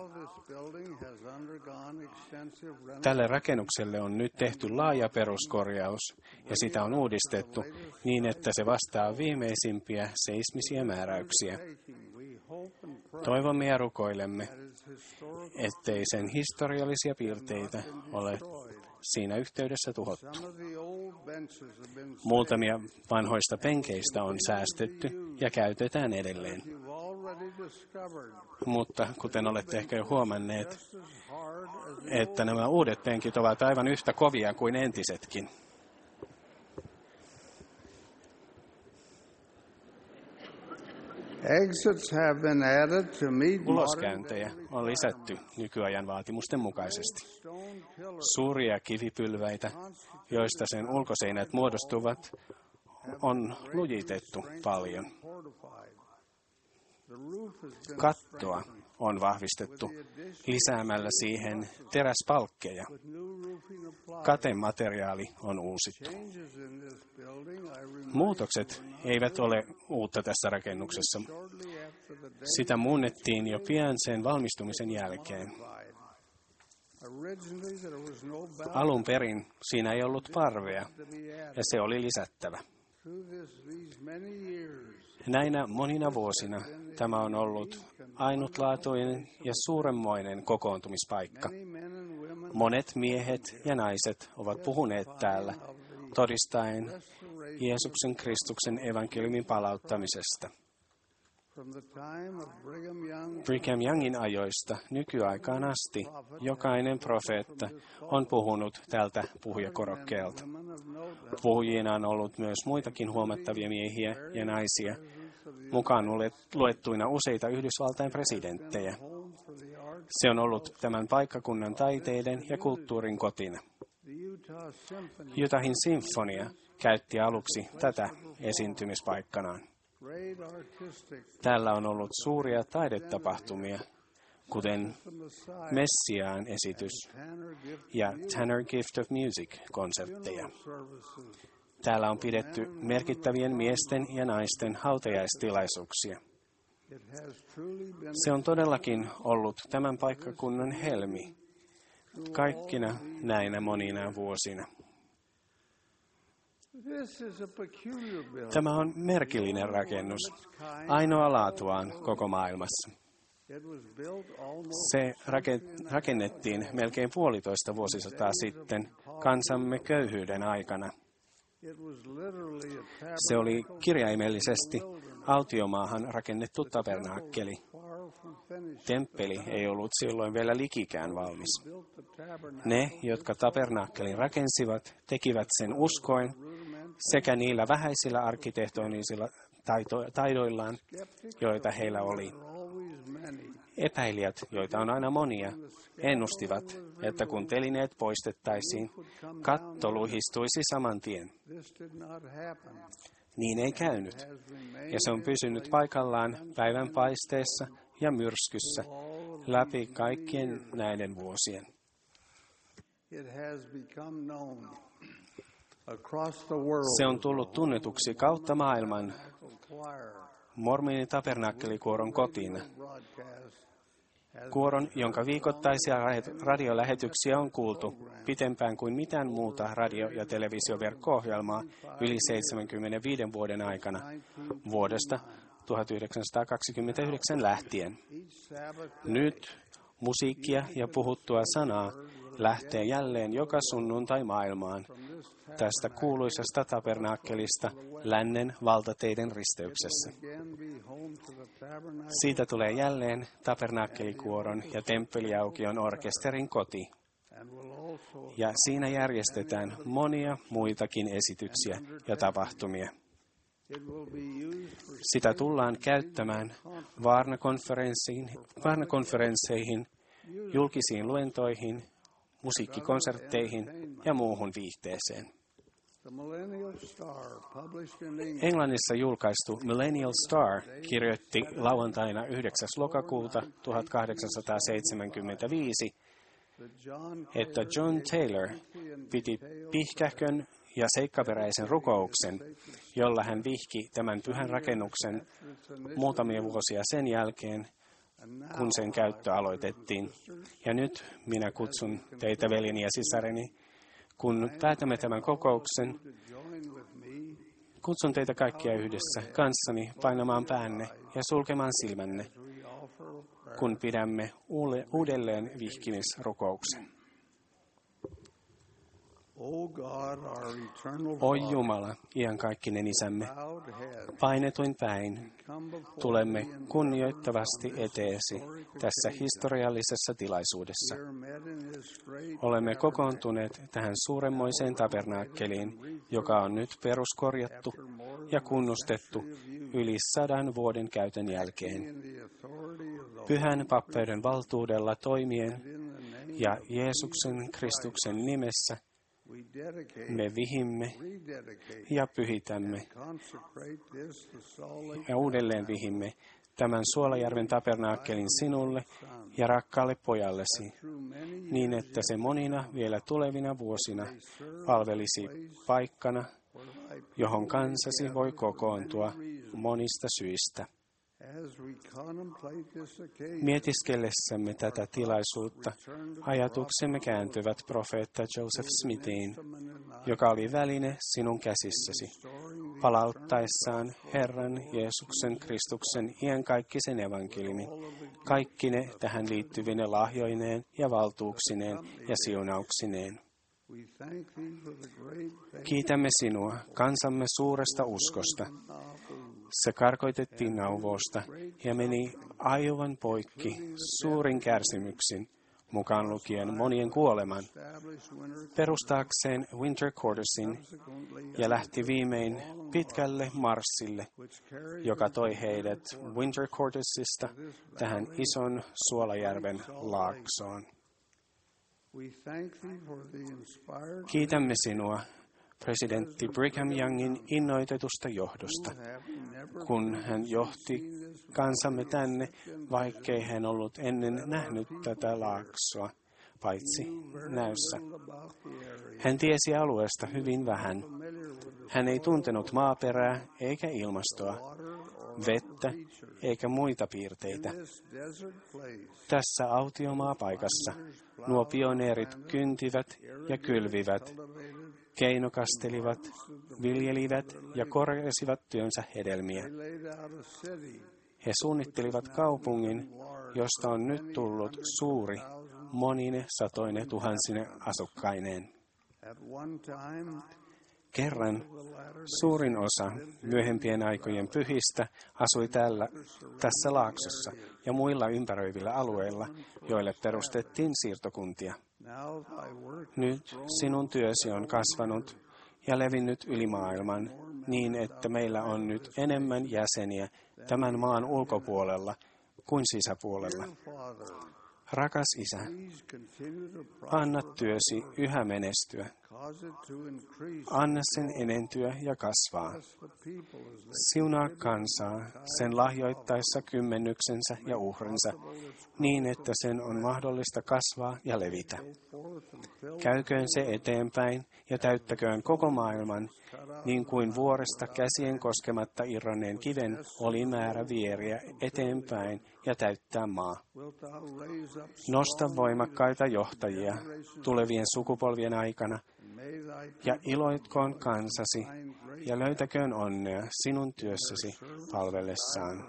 Tälle rakennukselle on nyt tehty laaja peruskorjaus ja sitä on uudistettu niin, että se vastaa viimeisimpiä seismisiä määräyksiä. Toivomme ja rukoilemme, ettei sen historiallisia piirteitä ole siinä yhteydessä tuhottu. Muutamia vanhoista penkeistä on säästetty ja käytetään edelleen. Mutta kuten olette ehkä jo huomanneet, että nämä uudet penkit ovat aivan yhtä kovia kuin entisetkin. Uloskäyntejä on lisätty nykyajan vaatimusten mukaisesti. Suuria kivipylväitä, joista sen ulkoseinät muodostuvat, on lujitettu paljon. Kattoa on vahvistettu lisäämällä siihen teräspalkkeja. Katemateriaali on uusittu. Muutokset eivät ole uutta tässä rakennuksessa. Sitä muunnettiin jo pian sen valmistumisen jälkeen. Alun perin siinä ei ollut parvea, ja se oli lisättävä. Näinä monina vuosina tämä on ollut ainutlaatuinen ja suuremmoinen kokoontumispaikka. Monet miehet ja naiset ovat puhuneet täällä, todistaen Jeesuksen Kristuksen evankeliumin palauttamisesta. Brigham Youngin ajoista nykyaikaan asti jokainen profeetta on puhunut tältä puhujakorokkeelta. Puhujina on ollut myös muitakin huomattavia miehiä ja naisia, mukaan luettuina useita Yhdysvaltain presidenttejä. Se on ollut tämän paikkakunnan taiteiden ja kulttuurin kotina. Utahin sinfonia käytti aluksi tätä esiintymispaikkanaan. Täällä on ollut suuria taidetapahtumia, kuten Messiaan esitys ja Tanner Gift of Music-konsertteja. Täällä on pidetty merkittävien miesten ja naisten hautajaistilaisuuksia. Se on todellakin ollut tämän paikkakunnan helmi kaikkina näinä monina vuosina. Tämä on merkillinen rakennus, ainoa laatuaan koko maailmassa. Se rakennettiin melkein puolitoista vuosisataa sitten kansamme köyhyyden aikana. Se oli kirjaimellisesti autiomaahan rakennettu tabernaakkeli. Temppeli ei ollut silloin vielä likikään valmis. Ne, jotka tabernaakkelin rakensivat, tekivät sen uskoen sekä niillä vähäisillä arkkitehtonisilla taidoillaan, joita heillä oli. Epäilijät, joita on aina monia, ennustivat, että kun telineet poistettaisiin, katto luhistuisi saman tien. niin ei käynyt. Ja se on pysynyt paikallaan päivän paisteessa ja myrskyssä läpi kaikkien näiden vuosien. Se on tullut tunnetuksi kautta maailman mormoni tabernakkelikuoron kotiin. Kuoron, jonka viikoittaisia radiolähetyksiä on kuultu pitempään kuin mitään muuta radio- ja televisioverkko-ohjelmaa yli seitsemänkymmentäviisi vuoden aikana vuodesta tuhatyhdeksänsataakaksikymmentäyhdeksän lähtien. Nyt musiikkia ja puhuttua sanaa lähtee jälleen joka sunnuntai maailmaan tästä kuuluisesta tabernakkelista lännen valtateiden risteyksessä. Siitä tulee jälleen tabernakkelikuoron ja temppeliaukion orkesterin koti. Ja siinä järjestetään monia muitakin esityksiä ja tapahtumia. Sitä tullaan käyttämään vaarnakonferensseihin, julkisiin luentoihin, musiikkikonsertteihin ja muuhun viihteeseen. Englannissa julkaistu Millennial Star kirjoitti lauantaina yhdeksäs lokakuuta tuhatkahdeksansataaseitsemänkymmentäviisi, että John Taylor piti pihkähkön ja seikkaperäisen rukouksen, jolla hän vihki tämän pyhän rakennuksen muutamia vuosia sen jälkeen, kun sen käyttö aloitettiin. Ja nyt minä kutsun teitä, veljeni ja sisareni, kun päätämme tämän kokouksen, kutsun teitä kaikkia yhdessä kanssani painamaan päänne ja sulkemaan silmänne, kun pidämme uudelleen vihkimisrukouksen. O Jumala, iankaikkinen Isämme, painetuin päin tulemme kunnioittavasti eteesi tässä historiallisessa tilaisuudessa. Olemme kokoontuneet tähän suuremmoiseen tabernaakkeliin, joka on nyt peruskorjattu ja kunnustettu yli sadan vuoden käytön jälkeen. Pyhän pappeuden valtuudella toimien ja Jeesuksen Kristuksen nimessä me vihimme ja pyhitämme ja uudelleen vihimme tämän Suolajärven tabernaakkelin sinulle ja rakkaalle pojallesi, niin että se monina vielä tulevina vuosina palvelisi paikkana, johon kansasi voi kokoontua monista syistä. Mietiskellessämme tätä tilaisuutta ajatuksemme kääntyvät profeetta Joseph Smithiin, joka oli väline sinun käsissäsi, palauttaessaan Herran Jeesuksen Kristuksen iankaikkisen evankeliumin, kaikki ne tähän liittyvine lahjoineen ja valtuuksineen ja siunauksineen. Kiitämme sinua kansamme suuresta uskosta. Se karkoitettiin Nauvoosta ja meni aivan poikki suurin kärsimyksin, mukaan lukien monien kuoleman, perustaakseen Winter Quartersin ja lähti viimein pitkälle marssille, joka toi heidät Winter Quartersista tähän ison Suolajärven laaksoon. Kiitämme sinua presidentti Brigham Youngin innoitetusta johdosta, kun hän johti kansamme tänne, vaikkei hän ollut ennen nähnyt tätä laaksoa, paitsi näyssä. Hän tiesi alueesta hyvin vähän. Hän ei tuntenut maaperää eikä ilmastoa, vettä eikä muita piirteitä. Tässä autiomaapaikassa nuo pioneerit kyntivät ja kylvivät, keinokastelivat, viljelivät ja korjasivat työnsä hedelmiä. He suunnittelivat kaupungin, josta on nyt tullut suuri, monine satoine tuhansine asukkaineen. Kerran suurin osa myöhempien aikojen pyhistä asui täällä, tässä laaksossa ja muilla ympäröivillä alueilla, joille perustettiin siirtokuntia. Nyt sinun työsi on kasvanut ja levinnyt yli maailman niin, että meillä on nyt enemmän jäseniä tämän maan ulkopuolella kuin sisäpuolella. Rakas Isä, anna työsi yhä menestyä Anna sen enentyä ja kasvaa. Siunaa kansaa sen lahjoittaessa kymmenyksensä ja uhrinsa, niin että sen on mahdollista kasvaa ja levitä. Käyköön se eteenpäin ja täyttäköön koko maailman, niin kuin vuoresta käsien koskematta irronneen kiven oli määrä vieriä eteenpäin ja täyttää maa. Nosta voimakkaita johtajia tulevien sukupolvien aikana, ja iloitkoon kansasi, ja löytäköön onnea sinun työssäsi palvellessaan.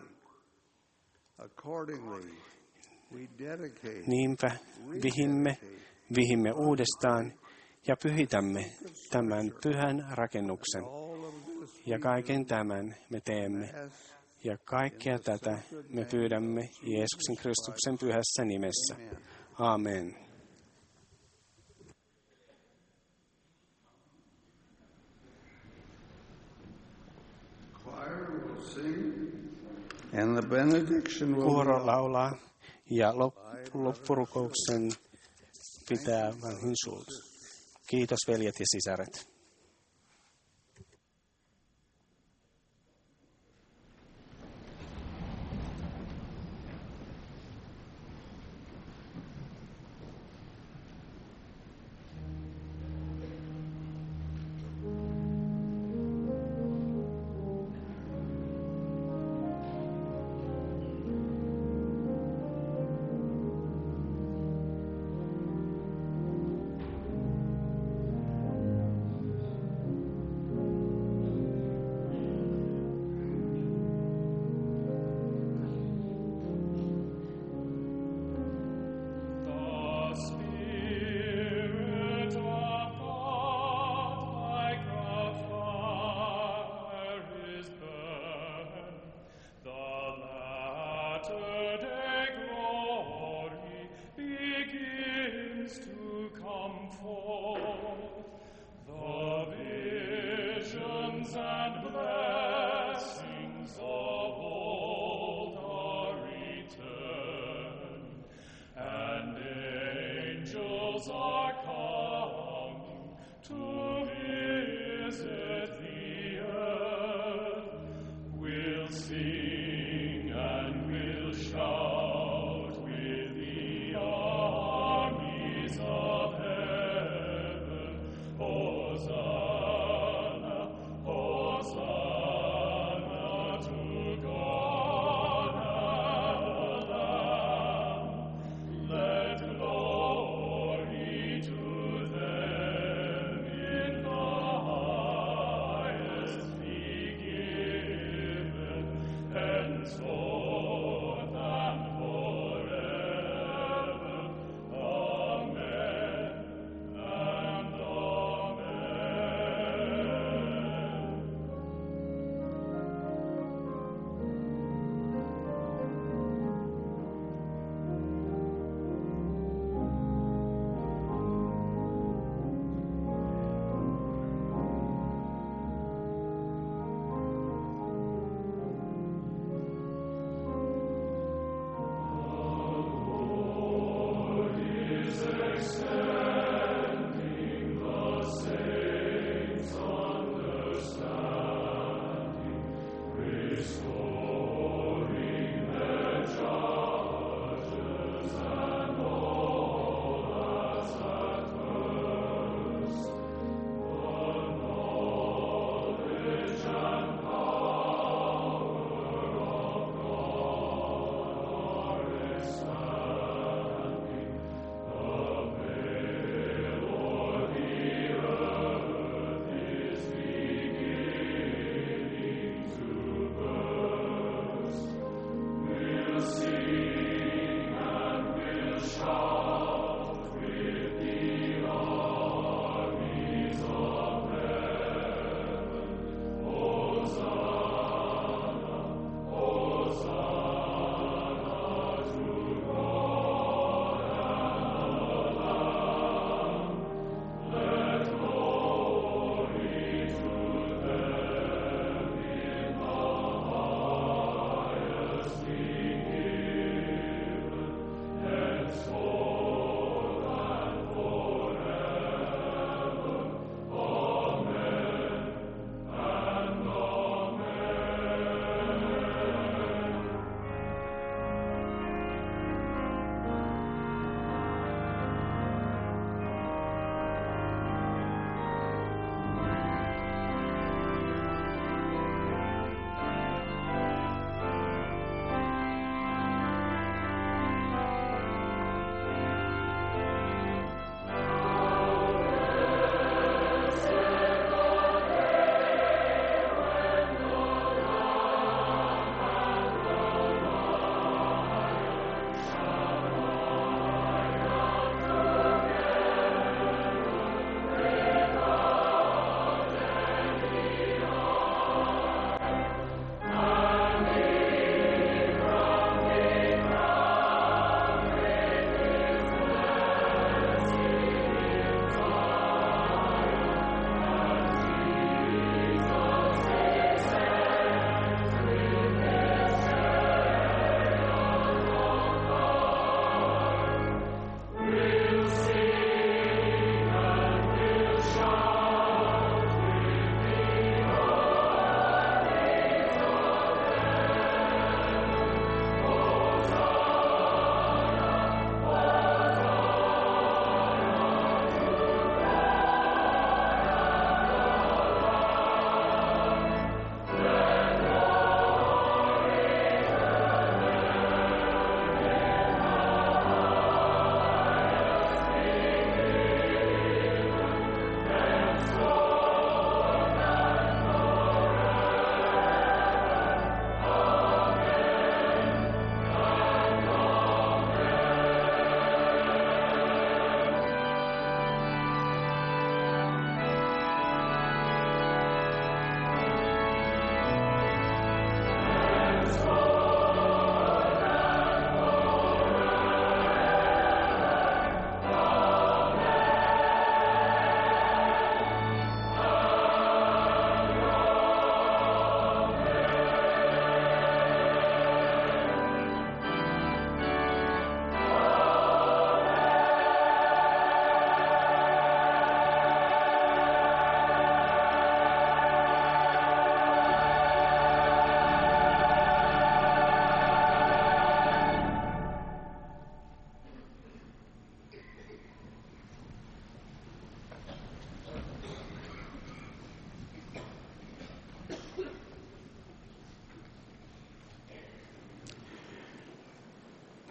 Niinpä vihimme, vihimme uudestaan ja pyhitämme tämän pyhän rakennuksen. Ja kaiken tämän me teemme. Ja kaikkea tätä me pyydämme Jeesuksen Kristuksen pyhässä nimessä. Amen. And the benediction will Kuoro laulaa ja loppurukouksen pitää vanhin Schultz. Kiitos veljet ja sisaret.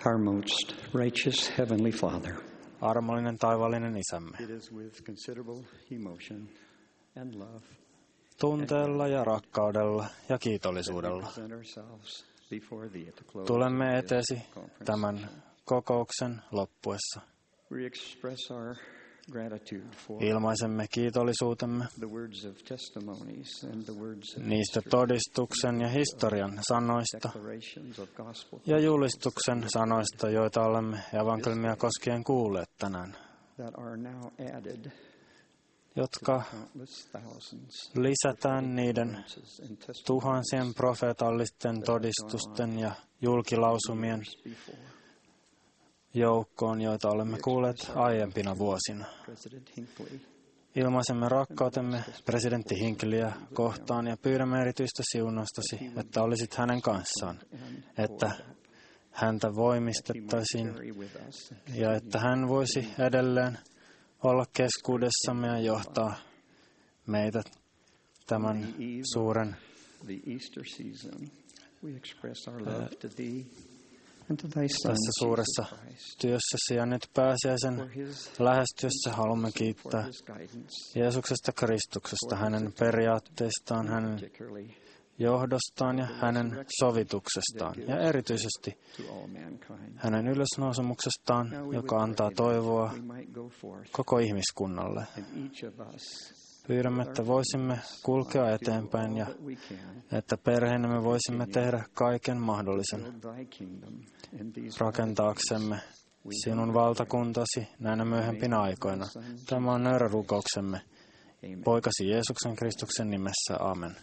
Our most righteous Heavenly Father. Armollinen taivaallinen Isämme. It is with considerable emotion and love. Tunteella ja rakkaudella ja kiitollisuudella tulemme eteesi tämän kokouksen loppuessa. Ilmaisemme kiitollisuutemme niistä todistuksen ja historian sanoista ja julistuksen sanoista, joita olemme evankeliumia koskien kuulleet tänään, jotka lisätään niiden tuhansien profeetallisten todistusten ja julkilausumien joukkoon, joita olemme kuulleet aiempina vuosina. Ilmaisemme rakkautemme presidentti Hinckleyä kohtaan ja pyydämme erityistä siunaustasi, että olisit hänen kanssaan, että häntä voimistettaisiin ja että hän voisi edelleen olla keskuudessamme ja johtaa meitä tämän suuren tässä suuressa työssäsi ja nyt pääsiäisen lähestyessä haluamme kiittää Jeesuksesta Kristuksesta, hänen periaatteistaan, hänen johdostaan ja hänen sovituksestaan ja erityisesti hänen ylösnousemuksestaan, joka antaa toivoa koko ihmiskunnalle. Pyydämme, että voisimme kulkea eteenpäin ja että perheenä me voisimme tehdä kaiken mahdollisen rakentaaksemme sinun valtakuntasi näinä myöhempinä aikoina. Tämä on nöyrä rukouksemme Poikasi Jeesuksen Kristuksen nimessä. Amen.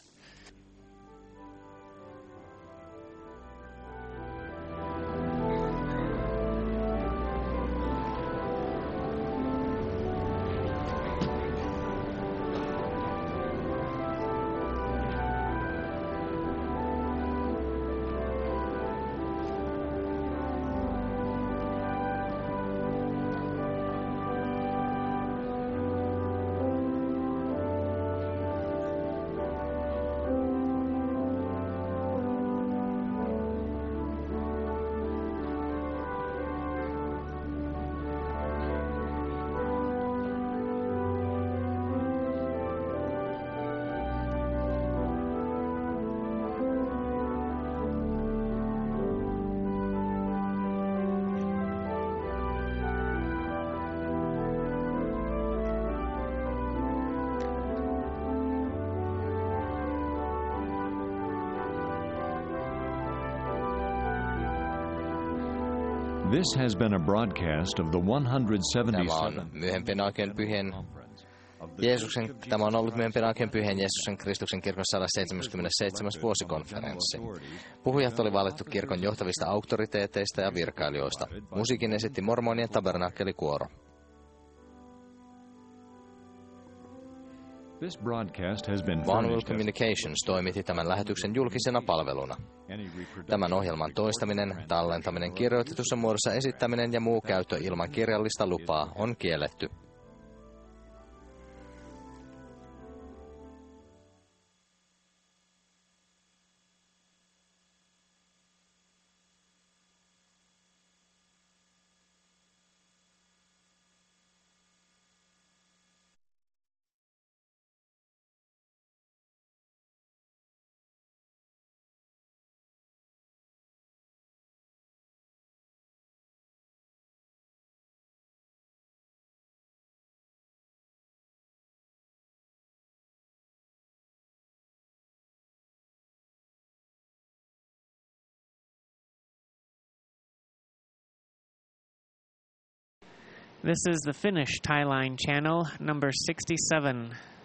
This has been a broadcast of the one hundred seventy-seventh Tämä on myöhempien aikojen pyhien Jeesuksen, tämä on ollut myöhempien aikojen pyhien Jeesuksen Kristuksen kirkon sata seitsemänkymmentäseitsemän vuosikonferenssi. Puhujat oli valittu kirkon johtavista auktoriteeteista ja virkailijoista. Musiikin esitti mormonien tabernakkelikuoro. Vanuel Communications toimitti tämän lähetyksen julkisena palveluna. Tämän ohjelman toistaminen, tallentaminen kirjoitetussa muodossa, esittäminen ja muu käyttö ilman kirjallista lupaa on kielletty. This is the Finnish Thai Line channel, number sixty-seven.